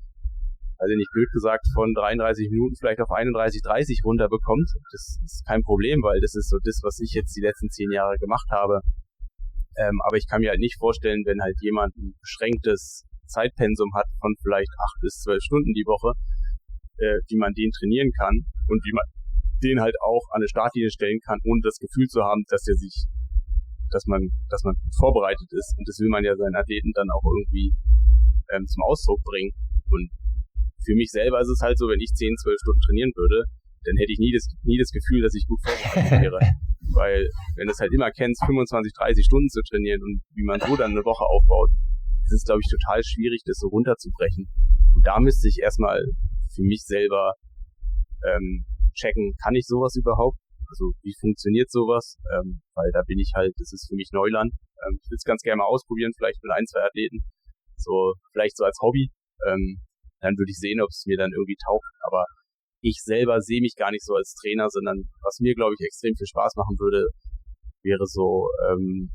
also nicht blöd gesagt, von dreiunddreißig Minuten vielleicht auf einunddreißig, dreißig runterbekommt. Das ist kein Problem, weil das ist so das, was ich jetzt die letzten zehn Jahre gemacht habe. Ähm, aber ich kann mir halt nicht vorstellen, wenn halt jemand ein beschränktes Zeitpensum hat von vielleicht acht bis zwölf Stunden die Woche, äh, wie man den trainieren kann und wie man den halt auch an eine Startlinie stellen kann, ohne das Gefühl zu haben, dass er sich, dass man, dass man vorbereitet ist. Und das will man ja seinen Athleten dann auch irgendwie ähm, zum Ausdruck bringen. Und für mich selber ist es halt so, wenn ich zehn, zwölf Stunden trainieren würde, dann hätte ich nie das, nie das Gefühl, dass ich gut vorbereitet wäre. Weil, wenn du es halt immer kennst, fünfundzwanzig, dreißig Stunden zu trainieren und wie man so dann eine Woche aufbaut, ist es, glaube ich, total schwierig, das so runterzubrechen. Und da müsste ich erstmal für mich selber ähm, checken, kann ich sowas überhaupt? Also, wie funktioniert sowas? Ähm, weil da bin ich halt, das ist für mich Neuland. Ähm, ich will es ganz gerne mal ausprobieren, vielleicht mit ein, zwei Athleten. So, vielleicht so als Hobby. Ähm, dann würde ich sehen, ob es mir dann irgendwie taugt. Aber ich selber sehe mich gar nicht so als Trainer, sondern was mir, glaube ich, extrem viel Spaß machen würde, wäre so, ähm,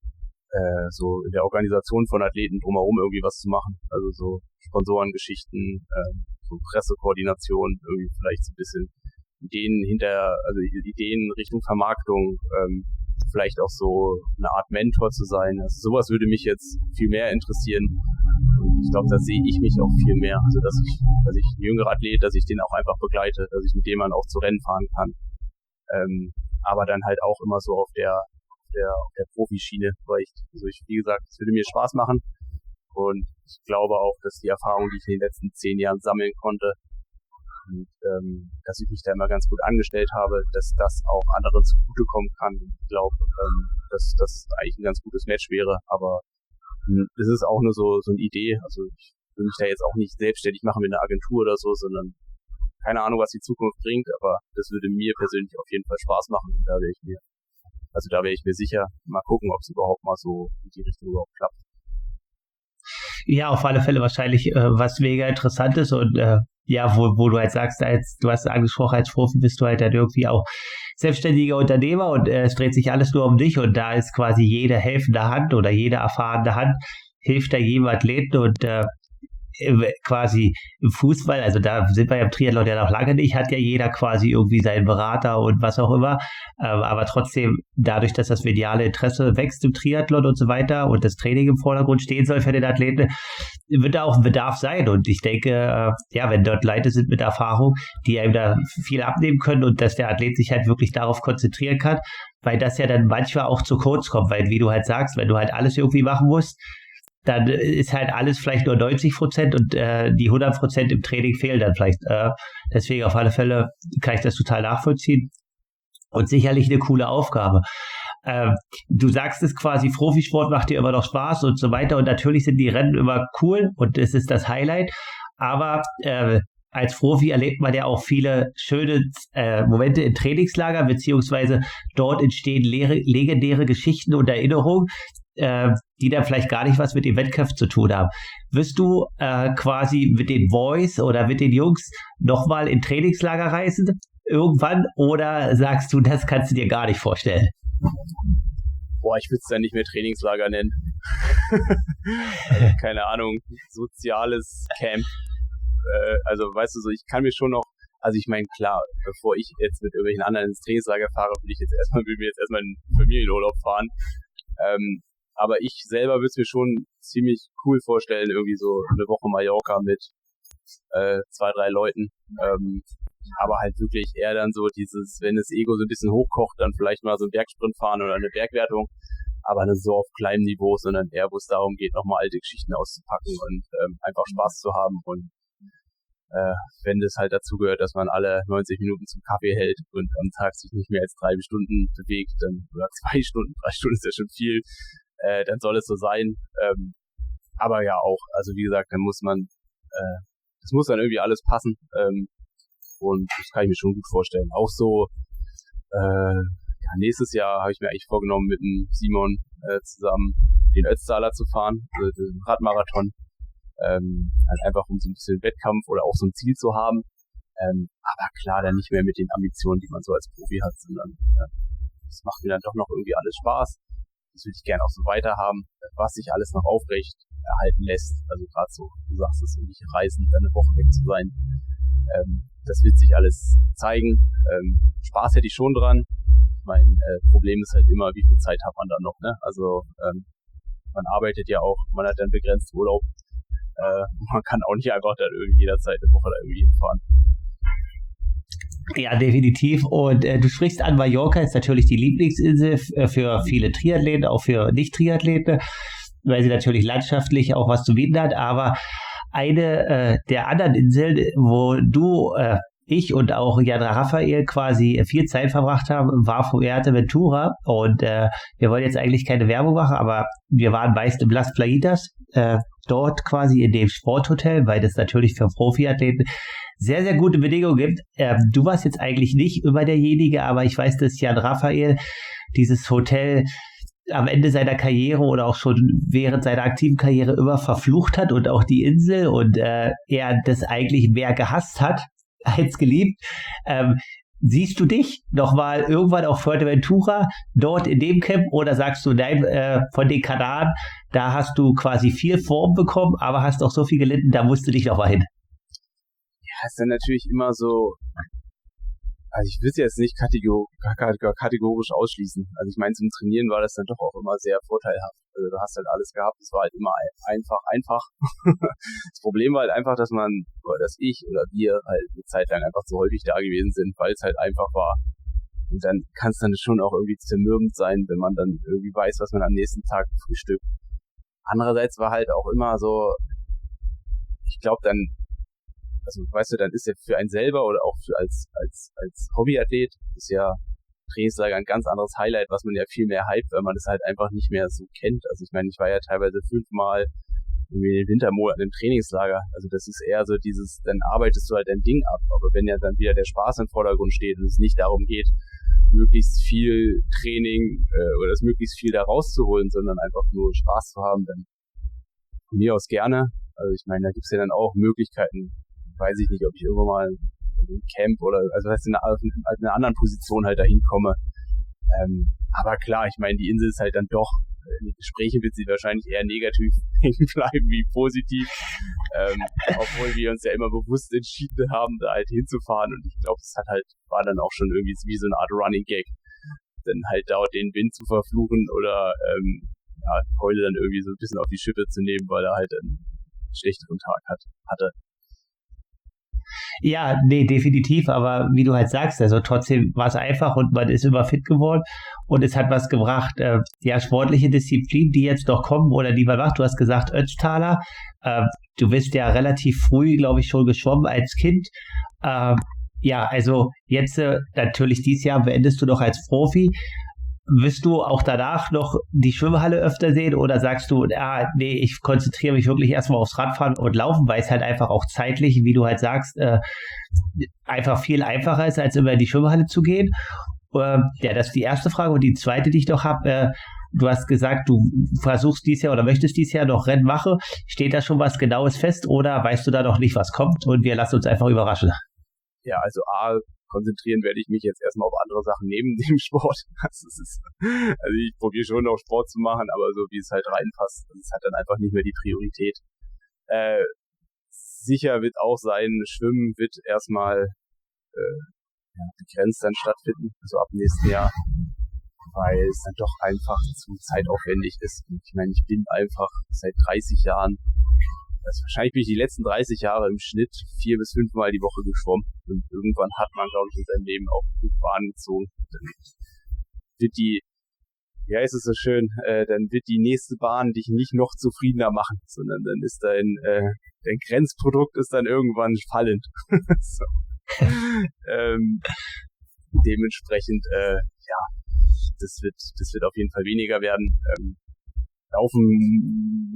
äh, so in der Organisation von Athleten drumherum irgendwie was zu machen. Also so Sponsorengeschichten, äh, so Pressekoordination, irgendwie vielleicht so ein bisschen Ideen hinter, also Ideen Richtung Vermarktung, ähm, vielleicht auch so eine Art Mentor zu sein. Also sowas würde mich jetzt viel mehr interessieren. Und ich glaube, da sehe ich mich auch viel mehr. Also dass ich, dass ich ein jüngerer Athlet, dass ich den auch einfach begleite, dass ich mit dem dann auch zu Rennen fahren kann. Ähm, aber dann halt auch immer so auf der, auf der, auf der Profischiene, weil ich, also ich, wie gesagt, es würde mir Spaß machen. Und ich glaube auch, dass die Erfahrung, die ich in den letzten zehn Jahren sammeln konnte, und ähm, dass ich mich da immer ganz gut angestellt habe, dass das auch anderen zugutekommen kann. Ich glaube, ähm, dass das eigentlich ein ganz gutes Match wäre, aber mh, es ist auch nur so so eine Idee. Also ich will mich da jetzt auch nicht selbstständig machen mit einer Agentur oder so, sondern keine Ahnung, was die Zukunft bringt, aber das würde mir persönlich auf jeden Fall Spaß machen. Und da wäre ich mir, also da wäre ich mir sicher. Mal gucken, ob es überhaupt mal so in die Richtung überhaupt klappt. Ja, auf alle Fälle wahrscheinlich äh, was mega Interessantes und äh, ja, wo, wo du halt sagst, als du hast angesprochen, als Profi bist du halt dann irgendwie auch selbstständiger Unternehmer und äh, es dreht sich alles nur um dich und da ist quasi jede helfende Hand oder jede erfahrene Hand hilft da jedem Athleten und äh, quasi im Fußball, also da sind wir ja im Triathlon ja noch lange nicht, hat ja jeder quasi irgendwie seinen Berater und was auch immer, aber trotzdem dadurch, dass das mediale Interesse wächst im Triathlon und so weiter und das Training im Vordergrund stehen soll für den Athleten, wird da auch ein Bedarf sein und ich denke, ja, wenn dort Leute sind mit Erfahrung, die einem da viel abnehmen können und dass der Athlet sich halt wirklich darauf konzentrieren kann, weil das ja dann manchmal auch zu kurz kommt, weil wie du halt sagst, wenn du halt alles irgendwie machen musst, dann ist halt alles vielleicht nur neunzig Prozent und äh, die hundert Prozent im Training fehlen dann vielleicht. Äh, deswegen auf alle Fälle kann ich das total nachvollziehen und sicherlich eine coole Aufgabe. Äh, du sagst es quasi, Profisport macht dir immer noch Spaß und so weiter und natürlich sind die Rennen immer cool und es ist das Highlight, aber äh, als Profi erlebt man ja auch viele schöne äh, Momente in Trainingslager, beziehungsweise dort entstehen leere, legendäre Geschichten und Erinnerungen, äh, die dann vielleicht gar nicht was mit dem Wettkampf zu tun haben. Wirst du äh, quasi mit den Boys oder mit den Jungs nochmal in Trainingslager reisen irgendwann oder sagst du, das kannst du dir gar nicht vorstellen? Boah, ich würde es dann nicht mehr Trainingslager nennen. Also, keine Ahnung, soziales Camp. Äh, also weißt du so, ich kann mir schon noch, also ich meine, klar, bevor ich jetzt mit irgendwelchen anderen ins Trainingslager fahre, will ich jetzt erstmal, will mir jetzt erstmal einen Familienurlaub fahren. Ähm, aber ich selber würde es mir schon ziemlich cool vorstellen, irgendwie so eine Woche Mallorca mit äh, zwei, drei Leuten. Ähm, aber halt wirklich eher dann so dieses, wenn das Ego so ein bisschen hochkocht, dann vielleicht mal so einen Bergsprint fahren oder eine Bergwertung. Aber nicht so auf kleinem Niveau, sondern eher, wo es darum geht, nochmal alte Geschichten auszupacken und ähm, einfach Spaß zu haben. Und äh, wenn das halt dazu gehört, dass man alle neunzig Minuten zum Kaffee hält und am Tag sich nicht mehr als drei Stunden bewegt, dann, oder zwei Stunden, drei Stunden ist ja schon viel, äh, dann soll es so sein. Ähm, aber ja auch, also wie gesagt, dann muss man äh, das muss dann irgendwie alles passen. Ähm, und das kann ich mir schon gut vorstellen. Auch so, äh, ja, nächstes Jahr habe ich mir eigentlich vorgenommen, mit dem Simon äh, zusammen den Ötztaler zu fahren, also den Radmarathon. Ähm, halt einfach um so ein bisschen Wettkampf oder auch so ein Ziel zu haben. Ähm, aber klar, dann nicht mehr mit den Ambitionen, die man so als Profi hat, sondern äh, das macht mir dann doch noch irgendwie alles Spaß. Das würde ich gerne auch so weiterhaben, was sich alles noch aufrecht erhalten lässt. Also gerade so, du sagst es, nicht reisen, dann eine Woche weg zu sein. Ähm, das wird sich alles zeigen. Ähm, Spaß hätte ich schon dran. Mein äh, Problem ist halt immer, wie viel Zeit hat man dann noch, ne? Also ähm, man arbeitet ja auch, man hat dann begrenzt Urlaub. Äh, man kann auch nicht einfach dann irgendwie jederzeit eine Woche da irgendwie hinfahren. Ja, definitiv. Und äh, du sprichst an, Mallorca ist natürlich die Lieblingsinsel f- für viele Triathleten, auch für Nicht-Triathleten, weil sie natürlich landschaftlich auch was zu bieten hat. Aber eine äh, der anderen Inseln, wo du, äh, ich und auch Jan Raphael quasi viel Zeit verbracht haben, war Fuerteventura. Und äh, wir wollen jetzt eigentlich keine Werbung machen, aber wir waren meist im Las Playitas, äh, dort quasi in dem Sporthotel, weil das natürlich für Profiathleten sehr, sehr gute Bedingungen gibt. Ähm, du warst jetzt eigentlich nicht immer derjenige, aber ich weiß, dass Jan Raphael dieses Hotel am Ende seiner Karriere oder auch schon während seiner aktiven Karriere immer verflucht hat und auch die Insel und äh, er das eigentlich mehr gehasst hat als geliebt. Ähm, siehst du dich nochmal irgendwann auf Fuerteventura dort in dem Camp oder sagst du, nein, äh, von den Kanaren, da hast du quasi viel Form bekommen, aber hast auch so viel gelitten, da musst du dich nochmal hin? Ja, ist dann natürlich immer so, also ich will es jetzt nicht kategor- kategorisch ausschließen. Also ich meine, zum Trainieren war das dann doch auch immer sehr vorteilhaft. Also du hast halt alles gehabt, es war halt immer einfach, einfach. Das Problem war halt einfach, dass man, oder dass ich oder wir halt eine Zeit lang einfach zu häufig da gewesen sind, weil es halt einfach war. Und dann kann es dann schon auch irgendwie zermürbend sein, wenn man dann irgendwie weiß, was man am nächsten Tag frühstückt. Andererseits war halt auch immer so, ich glaube dann, also weißt du, dann ist ja für einen selber oder auch für als als als Hobbyathlet ist ja Trainingslager ein ganz anderes Highlight, was man ja viel mehr hypt, weil man das halt einfach nicht mehr so kennt. Also ich meine, ich war ja teilweise fünfmal irgendwie in den Wintermonaten im Trainingslager. Also das ist eher so dieses, dann arbeitest du halt dein Ding ab. Aber wenn ja dann wieder der Spaß im Vordergrund steht und es nicht darum geht, möglichst viel Training äh, oder das möglichst viel da rauszuholen, sondern einfach nur Spaß zu haben, dann von mir aus gerne. Also ich meine, da gibt's ja dann auch Möglichkeiten, weiß ich nicht, ob ich irgendwann mal in einem Camp oder, also heißt in einer, in einer anderen Position halt dahin komme. Ähm, aber klar, ich meine, die Insel ist halt dann doch, in den Gesprächen wird sie wahrscheinlich eher negativ hängen bleiben wie positiv. Ähm, obwohl wir uns ja immer bewusst entschieden haben, da halt hinzufahren. Und ich glaube, es hat halt, war dann auch schon irgendwie wie so eine Art Running Gag, dann halt dort den Wind zu verfluchen oder ähm, ja, heute dann irgendwie so ein bisschen auf die Schippe zu nehmen, weil er halt einen schlechteren Tag hat, hatte. Ja, nee, definitiv, aber wie du halt sagst, also trotzdem war es einfach und man ist immer fit geworden und es hat was gebracht. Äh, ja, sportliche Disziplinen, die jetzt noch kommen oder die man macht, du hast gesagt Ötztaler, äh, du bist ja relativ früh, glaube ich, schon geschwommen als Kind. Äh, ja, also jetzt äh, natürlich dieses Jahr beendest du doch als Profi. Wirst du auch danach noch die Schwimmhalle öfter sehen oder sagst du, ah, nee, ich konzentriere mich wirklich erstmal aufs Radfahren und Laufen, weil es halt einfach auch zeitlich, wie du halt sagst, äh, einfach viel einfacher ist, als immer in die Schwimmhalle zu gehen? Äh, ja, das ist die erste Frage. Und die zweite, die ich noch habe, äh, du hast gesagt, du versuchst dieses Jahr oder möchtest dieses Jahr noch Rennen machen. Steht da schon was Genaues fest oder weißt du da noch nicht, was kommt und wir lassen uns einfach überraschen? Ja, also A, konzentrieren werde ich mich jetzt erstmal auf andere Sachen neben dem Sport. Also, es ist, also ich probiere schon noch Sport zu machen, aber so wie es halt reinpasst, das hat dann einfach nicht mehr die Priorität. Äh, sicher wird auch sein, Schwimmen wird erstmal äh, ja, begrenzt dann stattfinden, also ab nächsten Jahr, weil es dann doch einfach zu zeitaufwendig ist. Und ich meine, ich bin einfach seit dreißig Jahren, also wahrscheinlich bin ich die letzten dreißig Jahre im Schnitt vier bis fünfmal die Woche geschwommen. Und irgendwann hat man, glaube ich, in seinem Leben auch gut Bahn gezogen. Dann wird die, ja, ist es so schön, äh, dann wird die nächste Bahn dich nicht noch zufriedener machen, sondern dann ist dein, äh, dein Grenzprodukt ist dann irgendwann fallend. So. ähm, dementsprechend, äh, ja, das wird, das wird auf jeden Fall weniger werden. Ähm, Laufen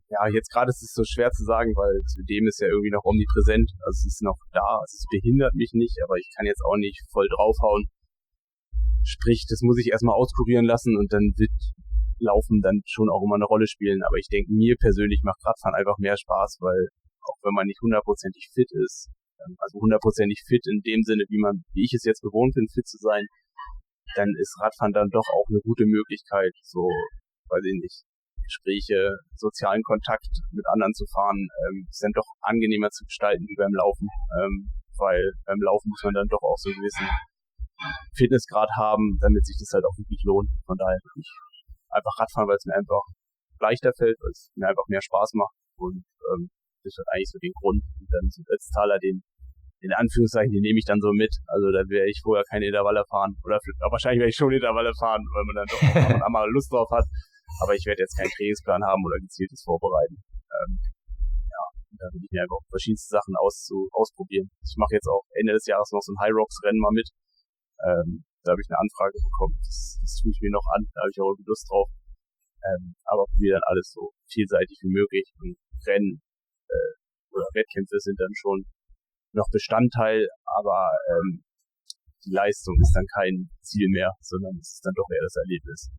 ja, jetzt gerade ist es so schwer zu sagen, weil zudem ist ja irgendwie noch omnipräsent. Also es ist noch da, also es behindert mich nicht, aber ich kann jetzt auch nicht voll draufhauen. Sprich, das muss ich erstmal auskurieren lassen und dann wird Laufen dann schon auch immer eine Rolle spielen. Aber ich denke, mir persönlich macht Radfahren einfach mehr Spaß, weil auch wenn man nicht hundertprozentig fit ist, also hundertprozentig fit in dem Sinne, wie man, wie ich es jetzt gewohnt bin, fit zu sein, dann ist Radfahren dann doch auch eine gute Möglichkeit, so, weiß ich nicht, Gespräche, sozialen Kontakt mit anderen zu fahren, ähm, ist dann doch angenehmer zu gestalten wie beim Laufen, ähm, weil beim Laufen muss man dann doch auch so einen gewissen Fitnessgrad haben, damit sich das halt auch wirklich lohnt. Von daher würde ich einfach Radfahren, weil es mir einfach leichter fällt, weil es mir einfach mehr Spaß macht und ähm, das hat eigentlich so den Grund. Und dann so Ötztaler, den in Anführungszeichen, den nehme ich dann so mit. Also da werde ich vorher keine Intervalle fahren. Oder wahrscheinlich werde ich schon Intervalle fahren, weil man dann doch auch einmal Lust drauf hat. Aber ich werde jetzt keinen Trainingsplan haben oder gezieltes vorbereiten. Ähm, ja, und da will ich mir einfach verschiedenste Sachen aus, so, ausprobieren. Ich mache jetzt auch Ende des Jahres noch so ein High Rocks Rennen mal mit. Ähm, da habe ich eine Anfrage bekommen. Das, das tue ich mir noch an. Da habe ich auch irgendwie Lust drauf. Ähm, aber probiere dann alles so vielseitig wie möglich. Und Rennen äh, oder Wettkämpfe sind dann schon noch Bestandteil, aber ähm, die Leistung ist dann kein Ziel mehr, sondern es ist dann doch eher das Erlebnis.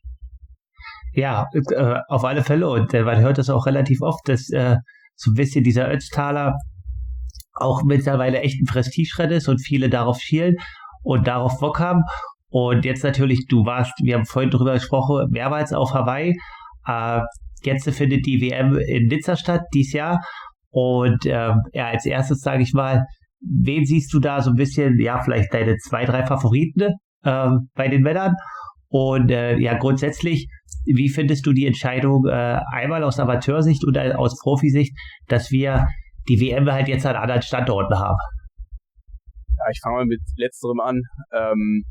Ja, äh, auf alle Fälle. Und äh, man hört das auch relativ oft, dass äh, so ein bisschen dieser Ötztaler auch mittlerweile echt ein Prestigerennen ist und viele darauf schielen und darauf Bock haben. Und jetzt natürlich, du warst, wir haben vorhin drüber gesprochen, mehrmals auf Hawaii. Äh, jetzt findet die W M in Nizza statt, dieses Jahr. Und äh, ja, als erstes sage ich mal, wen siehst du da so ein bisschen, ja, vielleicht deine zwei, drei Favoriten äh, bei den Männern? Und äh, ja, grundsätzlich, wie findest du die Entscheidung, äh, einmal aus Amateursicht und aus Profisicht, dass wir die W M halt jetzt an anderen Standorten haben? Ja, ich fange mal mit letzterem an. Ähm,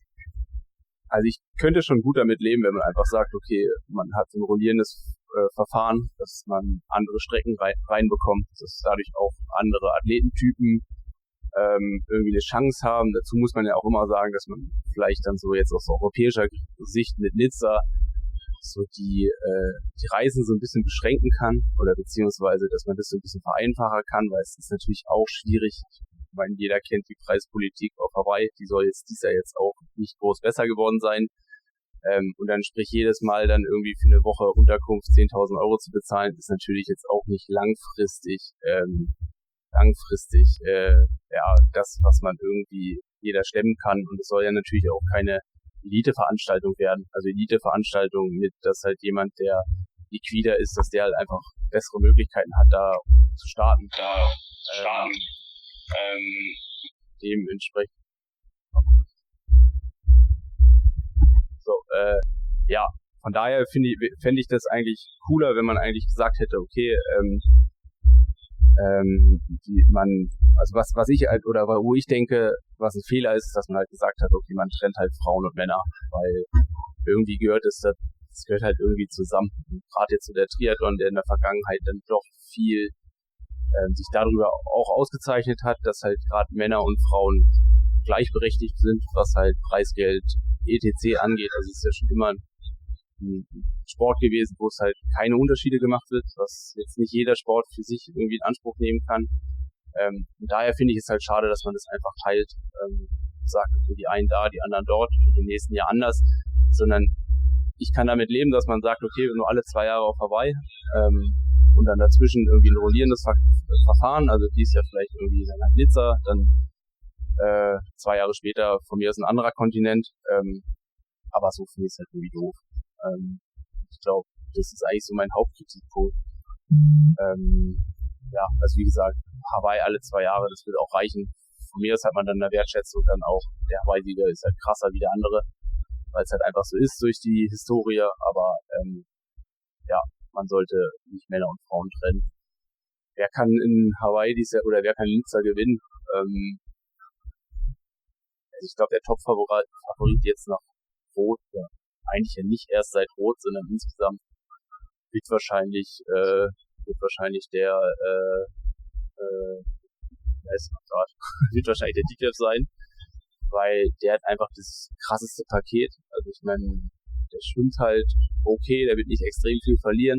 also ich könnte schon gut damit leben, wenn man einfach sagt, okay, man hat so ein rollierendes äh, Verfahren, dass man andere Strecken rein, reinbekommt, dass dadurch auch andere Athletentypen ähm, irgendwie eine Chance haben. Dazu muss man ja auch immer sagen, dass man vielleicht dann so jetzt aus europäischer Sicht mit Nizza so die äh, die Reisen so ein bisschen beschränken kann oder beziehungsweise, dass man das so ein bisschen vereinfachen kann, weil es ist natürlich auch schwierig. Ich meine, jeder kennt die Preispolitik auf Hawaii, die soll jetzt dies Jahr jetzt auch nicht groß besser geworden sein. Ähm, und dann sprich jedes Mal dann irgendwie für eine Woche Unterkunft zehntausend Euro zu bezahlen, ist natürlich jetzt auch nicht langfristig, ähm, langfristig, äh, ja, das, was man irgendwie jeder stemmen kann. Und es soll ja natürlich auch keine Elite-Veranstaltung werden. Also Elite-Veranstaltung mit, dass halt jemand, der liquider ist, dass der halt einfach bessere Möglichkeiten hat, da zu starten. Da starten. Ähm, ähm, dementsprechend. So, äh, ja, von daher finde ich, fände ich das eigentlich cooler, wenn man eigentlich gesagt hätte, okay, ähm, ähm, die, man, also was, was ich halt, oder wo ich denke, was ein Fehler ist, ist, dass man halt gesagt hat, okay, man trennt halt Frauen und Männer, weil irgendwie gehört es, das, das gehört halt irgendwie zusammen. Gerade jetzt so der Triathlon, der in der Vergangenheit dann doch viel ähm, sich darüber auch ausgezeichnet hat, dass halt gerade Männer und Frauen gleichberechtigt sind, was halt Preisgeld, et cetera angeht. Also es ist ja schon immer ein Sport gewesen, wo es halt keine Unterschiede gemacht wird, was jetzt nicht jeder Sport für sich irgendwie in Anspruch nehmen kann. Ähm, und daher finde ich es halt schade, dass man das einfach teilt, ähm, sagt, okay, die einen da, die anderen dort, im nächsten Jahr anders, sondern ich kann damit leben, dass man sagt, okay, nur alle zwei Jahre auf Hawaii ähm, und dann dazwischen irgendwie ein rollierendes Ver- Verfahren, also dies Jahr vielleicht irgendwie dann nach Nizza, dann äh, zwei Jahre später von mir aus ein anderer Kontinent, ähm, aber so finde ich es halt irgendwie doof. Ähm, ich glaube, das ist eigentlich so mein Hauptkritikpunkt. Ähm, ja, also wie gesagt, Hawaii alle zwei Jahre, das wird auch reichen. Von mir aus hat man dann eine Wertschätzung dann auch, der Hawaii-Sieger ist halt krasser wie der andere, weil es halt einfach so ist durch die Historie, aber ähm, ja, man sollte nicht Männer und Frauen trennen. Wer kann in Hawaii diese, oder wer kann in Nizza gewinnen? Ähm, also ich glaube, der Top-Favorit Favorit jetzt nach Rot, ja, eigentlich ja nicht erst seit Rot, sondern insgesamt wird wahrscheinlich, äh, wird wahrscheinlich der, äh, äh, wer ist noch grad? wird wahrscheinlich der Dieter sein, weil der hat einfach das krasseste Paket. Also ich meine, der schwimmt halt okay, der wird nicht extrem viel verlieren.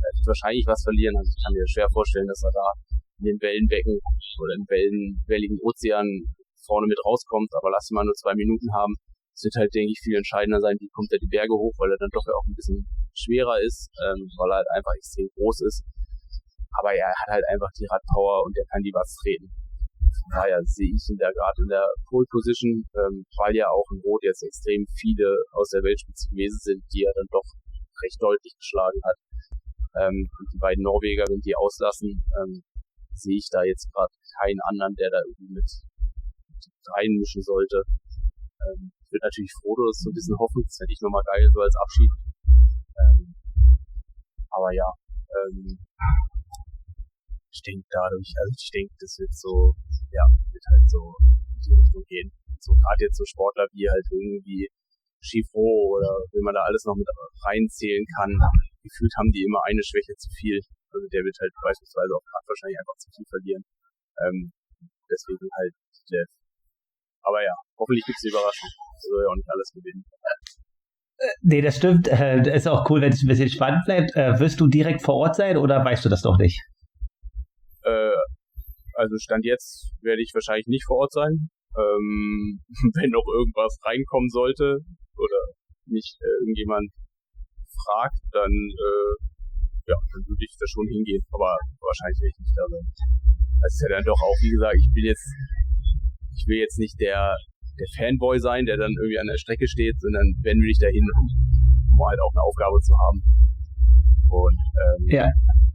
er wird wahrscheinlich was verlieren. Also ich kann mir schwer vorstellen, dass er da in den Wellenbecken oder im Wellen, welligen Ozean vorne mit rauskommt. Aber lass ihn mal nur zwei Minuten haben. Es wird halt, denke ich, viel entscheidender sein, wie kommt er die Berge hoch, weil er dann doch ja auch ein bisschen schwerer ist, ähm, weil er halt einfach extrem groß ist. Aber ja, er hat halt einfach die Radpower und er kann die Watts treten. Von daher sehe ich ihn da gerade in der Pole Position, ähm, weil ja auch in Rot jetzt extrem viele aus der Weltspitze gewesen sind, die er dann doch recht deutlich geschlagen hat. Ähm, und die beiden Norweger, wenn die auslassen, ähm, sehe ich da jetzt gerade keinen anderen, der da irgendwie mit, mit reinmischen sollte. Ähm, ich würde natürlich Frodo das so ein bisschen hoffen, das hätte ich nochmal geil, so als Abschied. Ähm, aber ja, ähm, ich denke dadurch, also ich denke, das wird so, ja, wird halt so in die Richtung gehen. So gerade jetzt so Sportler wie halt irgendwie Chivro oder wenn man da alles noch mit reinzählen kann, gefühlt haben die immer eine Schwäche zu viel. Also der wird halt beispielsweise auf Rad wahrscheinlich einfach zu viel verlieren. Ähm, deswegen halt Jeff. Aber ja, hoffentlich gibt's eine Überraschung. Der soll ja auch nicht alles gewinnen. Nee, das stimmt. Äh, ist auch cool, wenn es ein bisschen spannend bleibt. Äh, wirst du direkt vor Ort sein oder weißt du das noch nicht? Äh, also Stand jetzt werde ich wahrscheinlich nicht vor Ort sein. Ähm, wenn noch irgendwas reinkommen sollte oder mich äh, irgendjemand fragt, dann äh, ja, dann würde ich da schon hingehen. Aber wahrscheinlich werde ich nicht da sein. Das ist ja dann doch auch, wie gesagt, ich bin jetzt ich will jetzt nicht der der Fanboy sein, der dann irgendwie an der Strecke steht, sondern wenn will ich da hin, um halt auch eine Aufgabe zu haben. Und ähm, ja.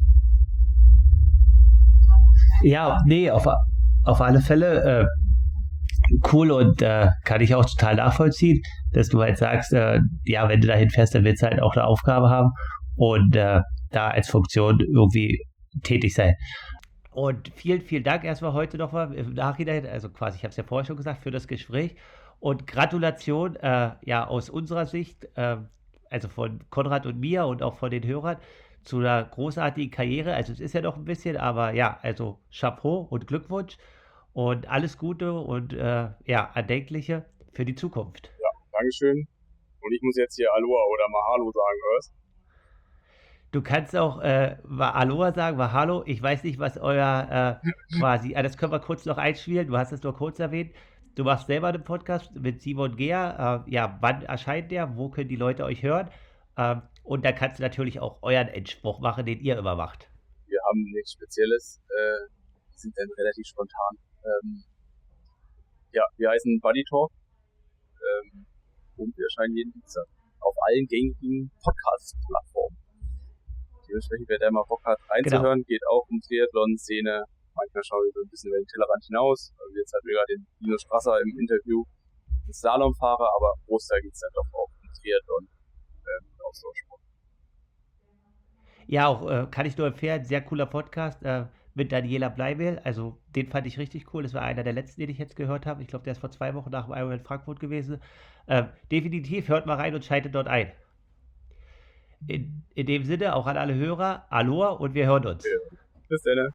Ja, nee, auf, auf alle Fälle äh, cool und äh, kann ich auch total nachvollziehen, dass du halt sagst, äh, ja, wenn du dahin fährst, dann willst du halt auch eine Aufgabe haben und äh, da als Funktion irgendwie tätig sein. Und vielen, vielen Dank erstmal heute nochmal im Nachhinein, also quasi, ich habe es ja vorher schon gesagt, für das Gespräch und Gratulation, äh, ja, aus unserer Sicht, äh, also von Konrad und mir und auch von den Hörern, zu einer großartigen Karriere. Also es ist ja noch ein bisschen, aber ja, also Chapeau und Glückwunsch und alles Gute und äh, ja, Erdenkliche für die Zukunft. Ja, Dankeschön. Und ich muss jetzt hier Aloha oder Mahalo sagen, was? Du kannst auch äh, Aloha sagen, Mahalo. Ich weiß nicht, was euer äh, quasi, ah, das können wir kurz noch einspielen. Du hast es nur kurz erwähnt. Du machst selber einen Podcast mit Simon Gehr. Äh, ja, wann erscheint der? Wo können die Leute euch hören? Ähm, und dann kannst du natürlich auch euren Endspruch machen, den ihr immer macht. Wir haben nichts Spezielles, äh, sind dann relativ spontan. Ähm, ja, wir heißen Buddy Talk ähm, und wir erscheinen jeden Dienstag auf allen gängigen Podcast-Plattformen. Dementsprechend, wer da mal Bock hat reinzuhören, genau. Geht auch um Triathlon-Szene. Manchmal schauen wir so ein bisschen über den Tellerrand hinaus. Also jetzt hatten wir gerade den Linus Strasser im Interview, den Slalomfahrer, aber Großteil geht es dann doch auch um Triathlon. Ausdauersport. Ja, auch äh, kann ich nur empfehlen, sehr cooler Podcast äh, mit Daniela Bleimehl, also den fand ich richtig cool, das war einer der letzten, den ich jetzt gehört habe, ich glaube, der ist vor zwei Wochen nach dem Ironman Frankfurt gewesen. Äh, definitiv, hört mal rein und schaltet dort ein. In, in dem Sinne, auch an alle Hörer, Aloha und wir hören uns. Ja. Bis dann.